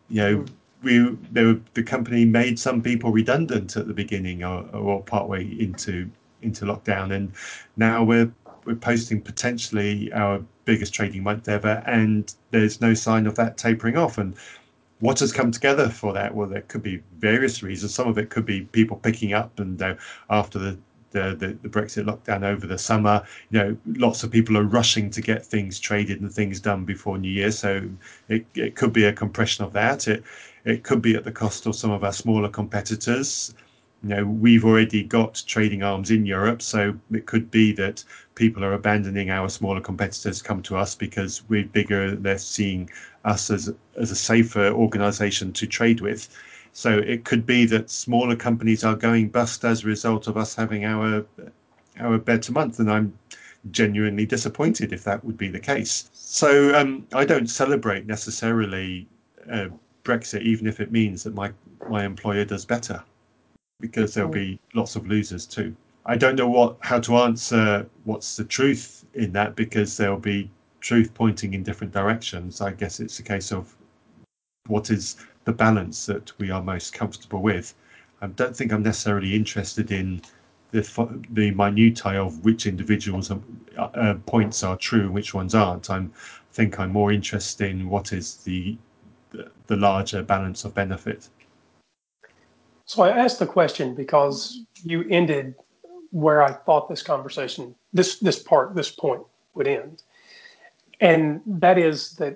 The company made some people redundant at the beginning or partway into lockdown, and now we're posting potentially our biggest trading month ever, and there's no sign of that tapering off. And what has come together for that? Well, there could be various reasons. Some of it could be people picking up, and after the Brexit lockdown over the summer, lots of people are rushing to get things traded and things done before New Year. So it could be a compression of that. It could be at the cost of some of our smaller competitors. We've already got trading arms in Europe, so it could be that people are abandoning our smaller competitors, come to us because we're bigger. They're seeing us as a safer organization to trade with. So it could be that smaller companies are going bust as a result of us having our better month, and I'm genuinely disappointed if that would be the case. So I don't celebrate necessarily Brexit, even if it means that my employer does better, because there'll be lots of losers too. I don't know how to answer what's the truth in that, because there'll be truth pointing in different directions. I guess it's a case of what is the balance that we are most comfortable with. I don't think I'm necessarily interested in the minutiae of which individuals' points are true and which ones aren't. I think I'm more interested in what is the larger balance of benefit. So I asked the question because you ended where I thought this conversation, this point would end. And that is that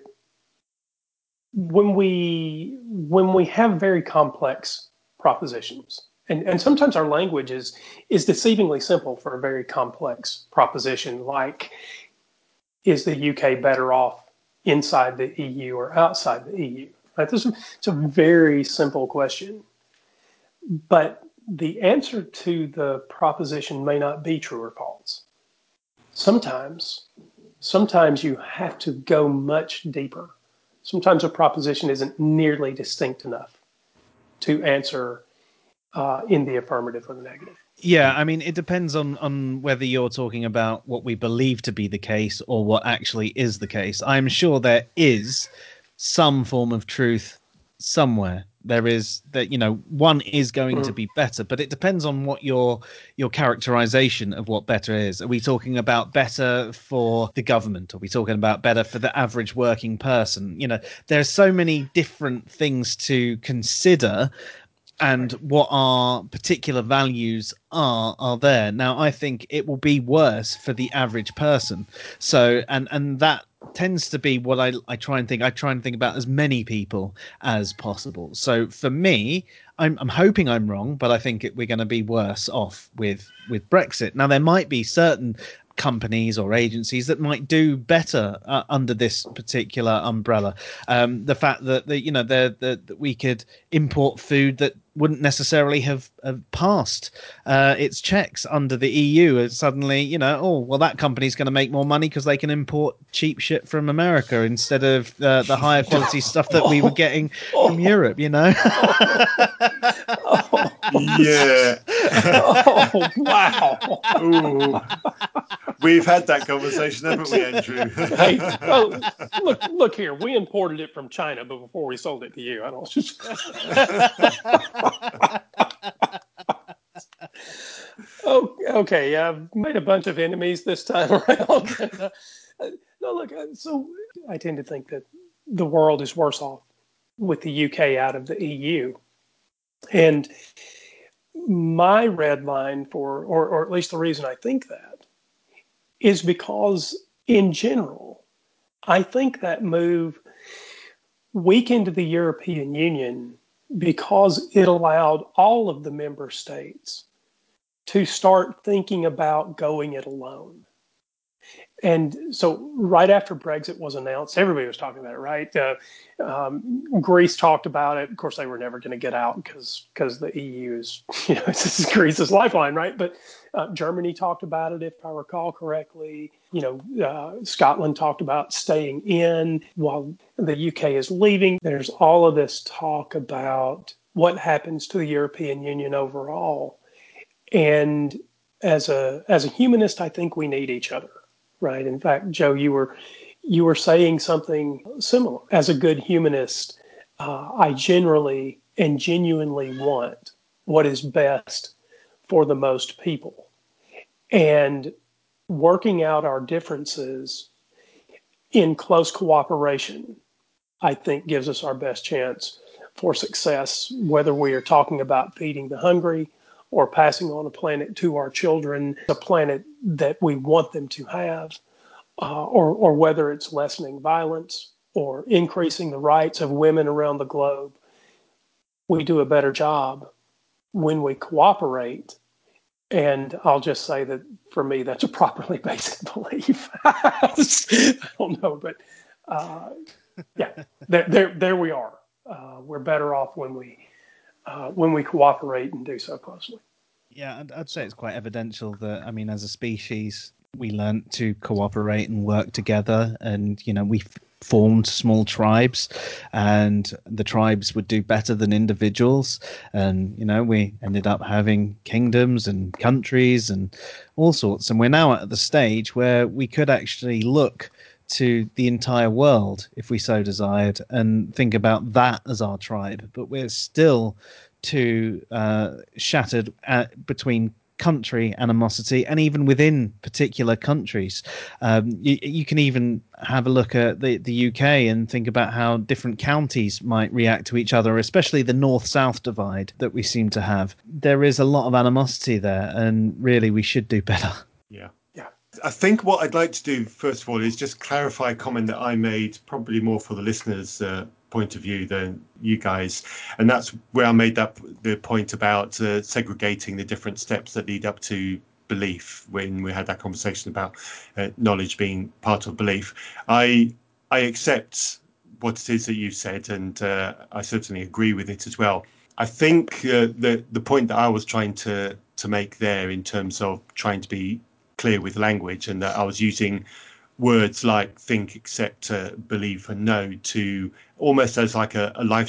when we have very complex propositions, and sometimes our language is deceivingly simple for a very complex proposition, like, is the UK better off inside the EU or outside the EU? Right? It's a very simple question. But the answer to the proposition may not be true or false. Sometimes you have to go much deeper. Sometimes a proposition isn't nearly distinct enough to answer in the affirmative or the negative. Yeah, I mean, it depends on whether you're talking about what we believe to be the case or what actually is the case. I'm sure there is some form of truth somewhere. There is that, one is going to be better, but it depends on what your characterization of what better is. Are we talking about better for the government? Are we talking about better for the average working person? There's so many different things to consider, and what our particular values are there. Now, I think it will be worse for the average person. So, and that tends to be what I try and think. I try and think about as many people as possible. So for me, I'm hoping I'm wrong, but I think we're going to be worse off with Brexit. Now, there might be certain companies or agencies that might do better under this particular umbrella. The fact that we could import food that wouldn't necessarily have passed its checks under the EU, and suddenly, that company's going to make more money because they can import cheap shit from America instead of the higher quality stuff that we were getting from Europe. Yeah. Oh, wow. Ooh. We've had that conversation, haven't we, Andrew? Hey, look here. We imported it from China, but before we sold it to you, I don't just. Oh, okay. I've made a bunch of enemies this time around. No, look. So I tend to think that the world is worse off with the UK out of the EU, and my red line or at least the reason I think that, is because in general, I think that move weakened the European Union because it allowed all of the member states to start thinking about going it alone. And so right after Brexit was announced, everybody was talking about it, right? Greece talked about it. Of course, they were never going to get out because the EU is, this is Greece's lifeline, right? But Germany talked about it, if I recall correctly. Scotland talked about staying in while the UK is leaving. There's all of this talk about what happens to the European Union overall. And as a humanist, I think we need each other. Right. In fact, Joe, you were saying something similar. As a good humanist, I generally and genuinely want what is best for the most people. And working out our differences in close cooperation, I think, gives us our best chance for success, whether we are talking about feeding the hungry or passing on a planet to our children, a planet that we want them to have, or whether it's lessening violence or increasing the rights of women around the globe. We do a better job when we cooperate. And I'll just say that for me, that's a properly basic belief. I don't know, but yeah, there we are. We're better off when we cooperate and do so closely. Yeah, I'd say it's quite evidential that, as a species, we learned to cooperate and work together, and we formed small tribes, and the tribes would do better than individuals. And, we ended up having kingdoms and countries and all sorts. And we're now at the stage where we could actually look to the entire world if we so desired and think about that as our tribe. But we're still too shattered between country animosity, and even within particular countries. You can even have a look at the UK and think about how different counties might react to each other, especially the north-south divide that we seem to have. There is a lot of animosity there, and really we should do better. Yeah. I think what I'd like to do, first of all, is just clarify a comment that I made, probably more for the listeners' point of view than you guys. And that's where I made the point about segregating the different steps that lead up to belief, when we had that conversation about knowledge being part of belief. I accept what it is that you said, and I certainly agree with it as well. I think the point that I was trying to make there, in terms of trying to be clear with language, and that I was using words like think, accept, believe, and know to almost as like a life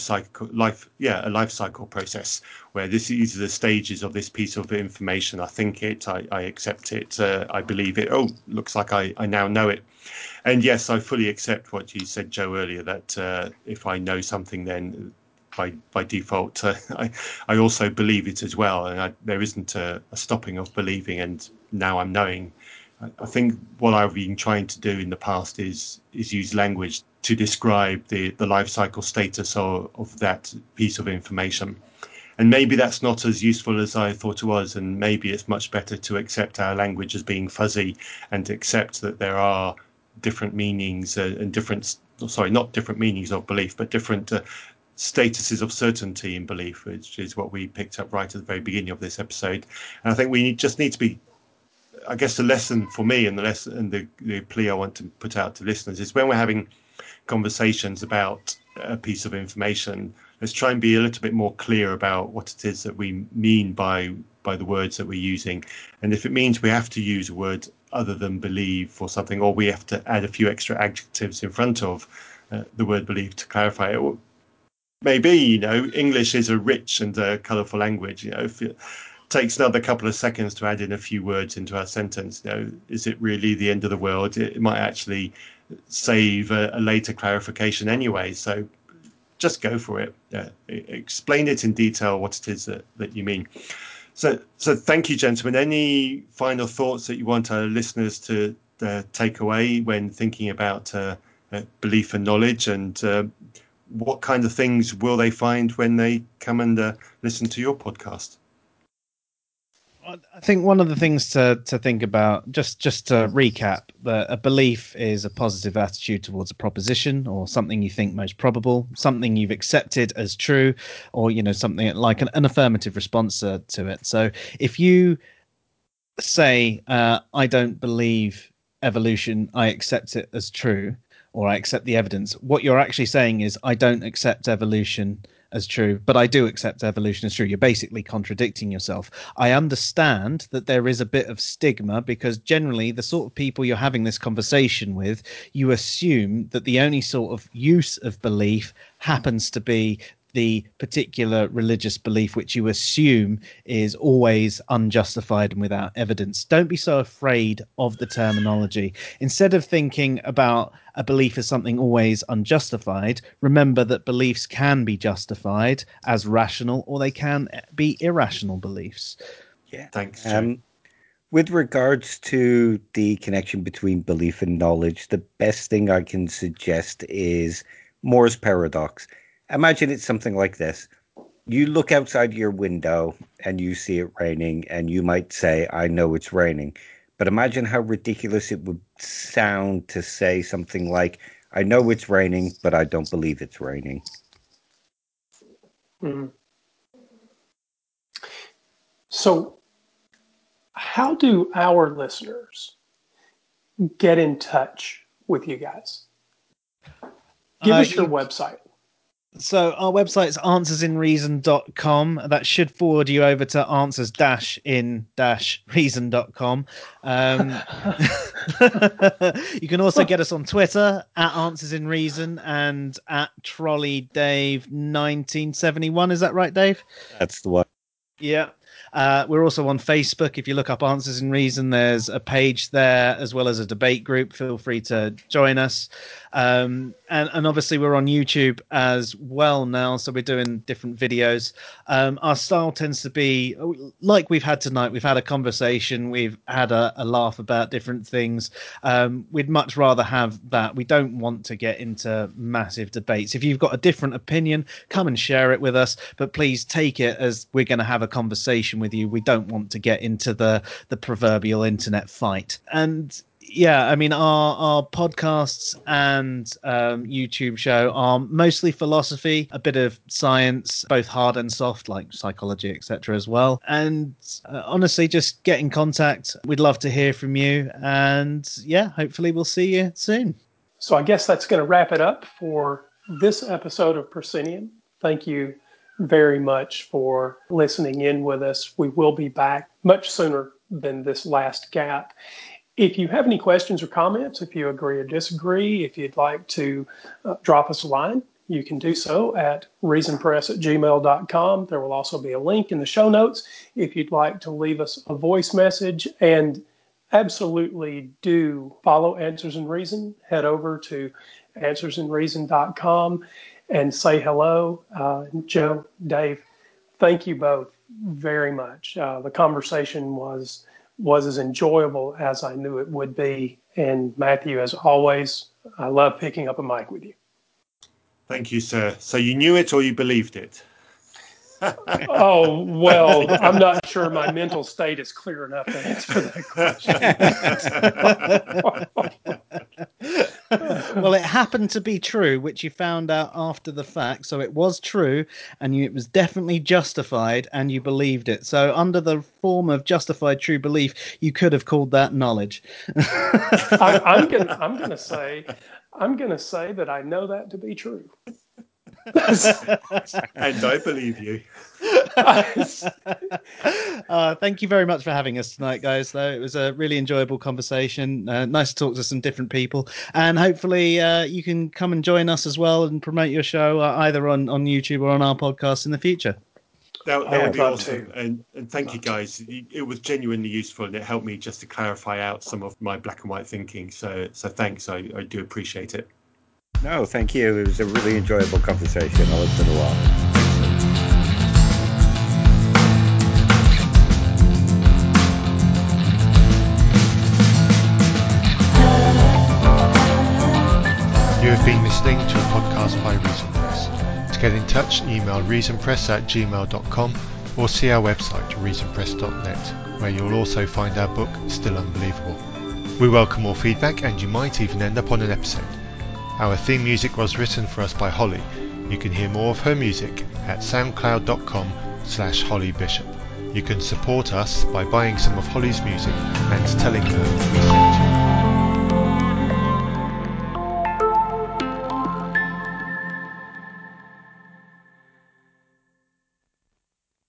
cycle process, where these are the stages of this piece of information. I think it, I accept it, I believe it. Oh, looks like I now know it. And yes, I fully accept what you said, Joe, earlier, that if I know something, then by default, I also believe it as well, and there isn't a stopping of believing, and now I'm knowing. I think what I've been trying to do in the past is use language to describe the life cycle status of that piece of information. And maybe that's not as useful as I thought it was, and maybe it's much better to accept our language as being fuzzy, and to accept that there are different meanings not different meanings of belief, but different statuses of certainty in belief, which is what we picked up right at the very beginning of this episode. And I think we just need to be, I guess the lesson for me, and the plea I want to put out to listeners, is when we're having conversations about a piece of information, let's try and be a little bit more clear about what it is that we mean by the words that we're using. And if it means we have to use a word other than believe for something, or we have to add a few extra adjectives in front of the word believe to clarify it, maybe, English is a rich and colourful language. If it takes another couple of seconds to add in a few words into our sentence, is it really the end of the world? It might actually save a later clarification anyway. So just go for it. Explain it in detail, what it is that you mean. So thank you, gentlemen. Any final thoughts that you want our listeners to take away when thinking about belief and knowledge, and what kind of things will they find when they come and listen to your podcast? I think one of the things to think about, just to recap, that a belief is a positive attitude towards a proposition, or something you think most probable, something you've accepted as true, or something like an affirmative response to it. So if you say, I don't believe evolution, I accept it as true, or I accept the evidence, what you're actually saying is, I don't accept evolution as true, but I do accept evolution as true. You're basically contradicting yourself. I understand that there is a bit of stigma, because generally the sort of people you're having this conversation with, you assume that the only sort of use of belief happens to be the particular religious belief, which you assume is always unjustified and without evidence. Don't be so afraid of the terminology. Instead of thinking about a belief as something always unjustified, remember that beliefs can be justified as rational, or they can be irrational beliefs. Yeah. Thanks, Joe. With regards to the connection between belief and knowledge, the best thing I can suggest is Moore's paradox. Imagine it's something like this. You look outside your window and you see it raining, and you might say, I know it's raining. But imagine how ridiculous it would sound to say something like, I know it's raining, but I don't believe it's raining. Mm-hmm. So how do our listeners get in touch with you guys? Give us your website. So our website's answersinreason.com. That should forward you over to answers-in-reason.com. You can also get us on Twitter at AnswersInReason and at TrolleyDave1971. Is that right, Dave? That's the one. Yeah. We're also on Facebook. If you look up Answers in Reason, there's a page there as well as a debate group. Feel free to join us. And obviously we're on YouTube as well now, so we're doing different videos. Our style tends to be like we've had tonight. We've had a conversation. We've had a laugh about different things. We'd much rather have that. We don't want to get into massive debates. If you've got a different opinion, come and share it with us, but please take it as we're going to have a conversation with you. We don't want to get into the proverbial internet fight. And yeah, I mean, our podcasts and YouTube show are mostly philosophy, a bit of science, both hard and soft, like psychology, etc. as well. And honestly, just get in contact. We'd love to hear from you. And yeah, hopefully we'll see you soon. So I guess that's going to wrap it up for this episode of Proscenium. Thank you very much for listening in with us. We will be back much sooner than this last gap. If you have any questions or comments, if you agree or disagree, if you'd like to drop us a line, you can do so at reasonpress@gmail.com. There will also be a link in the show notes if you'd like to leave us a voice message. And absolutely do follow Answers in Reason. Head over to answersinreason.com and say hello. Joe, Dave, thank you both very much. The conversation was as enjoyable as I knew it would be. And Matthew, as always, I love picking up a mic with you. Thank you, sir. So you knew it or you believed it? Oh, well, I'm not sure my mental state is clear enough to answer that question. Well, it happened to be true, which you found out after the fact. So it was true, and it was definitely justified, and you believed it. So under the form of justified true belief, you could have called that knowledge. I'm gonna say that I know that to be true. And I believe you. Thank you very much for having us tonight, guys. Though it was a really enjoyable conversation. Nice to talk to some different people, and hopefully you can come and join us as well and promote your show either on YouTube or on our podcast in the future. That would be awesome. And thank you, guys. It was genuinely useful, and it helped me just to clarify out some of my black and white thinking. So thanks. I do appreciate it. No, thank you. It was a really enjoyable conversation. I liked it a lot. You have been listening to a podcast by Reason Press. To get in touch, email reasonpress@gmail.com or see our website, reasonpress.net, where you'll also find our book, Still Unbelievable. We welcome all feedback, and you might even end up on an episode. Our theme music was written for us by Holly. You can hear more of her music at soundcloud.com/hollybishop. You can support us by buying some of Holly's music and telling her we sent you.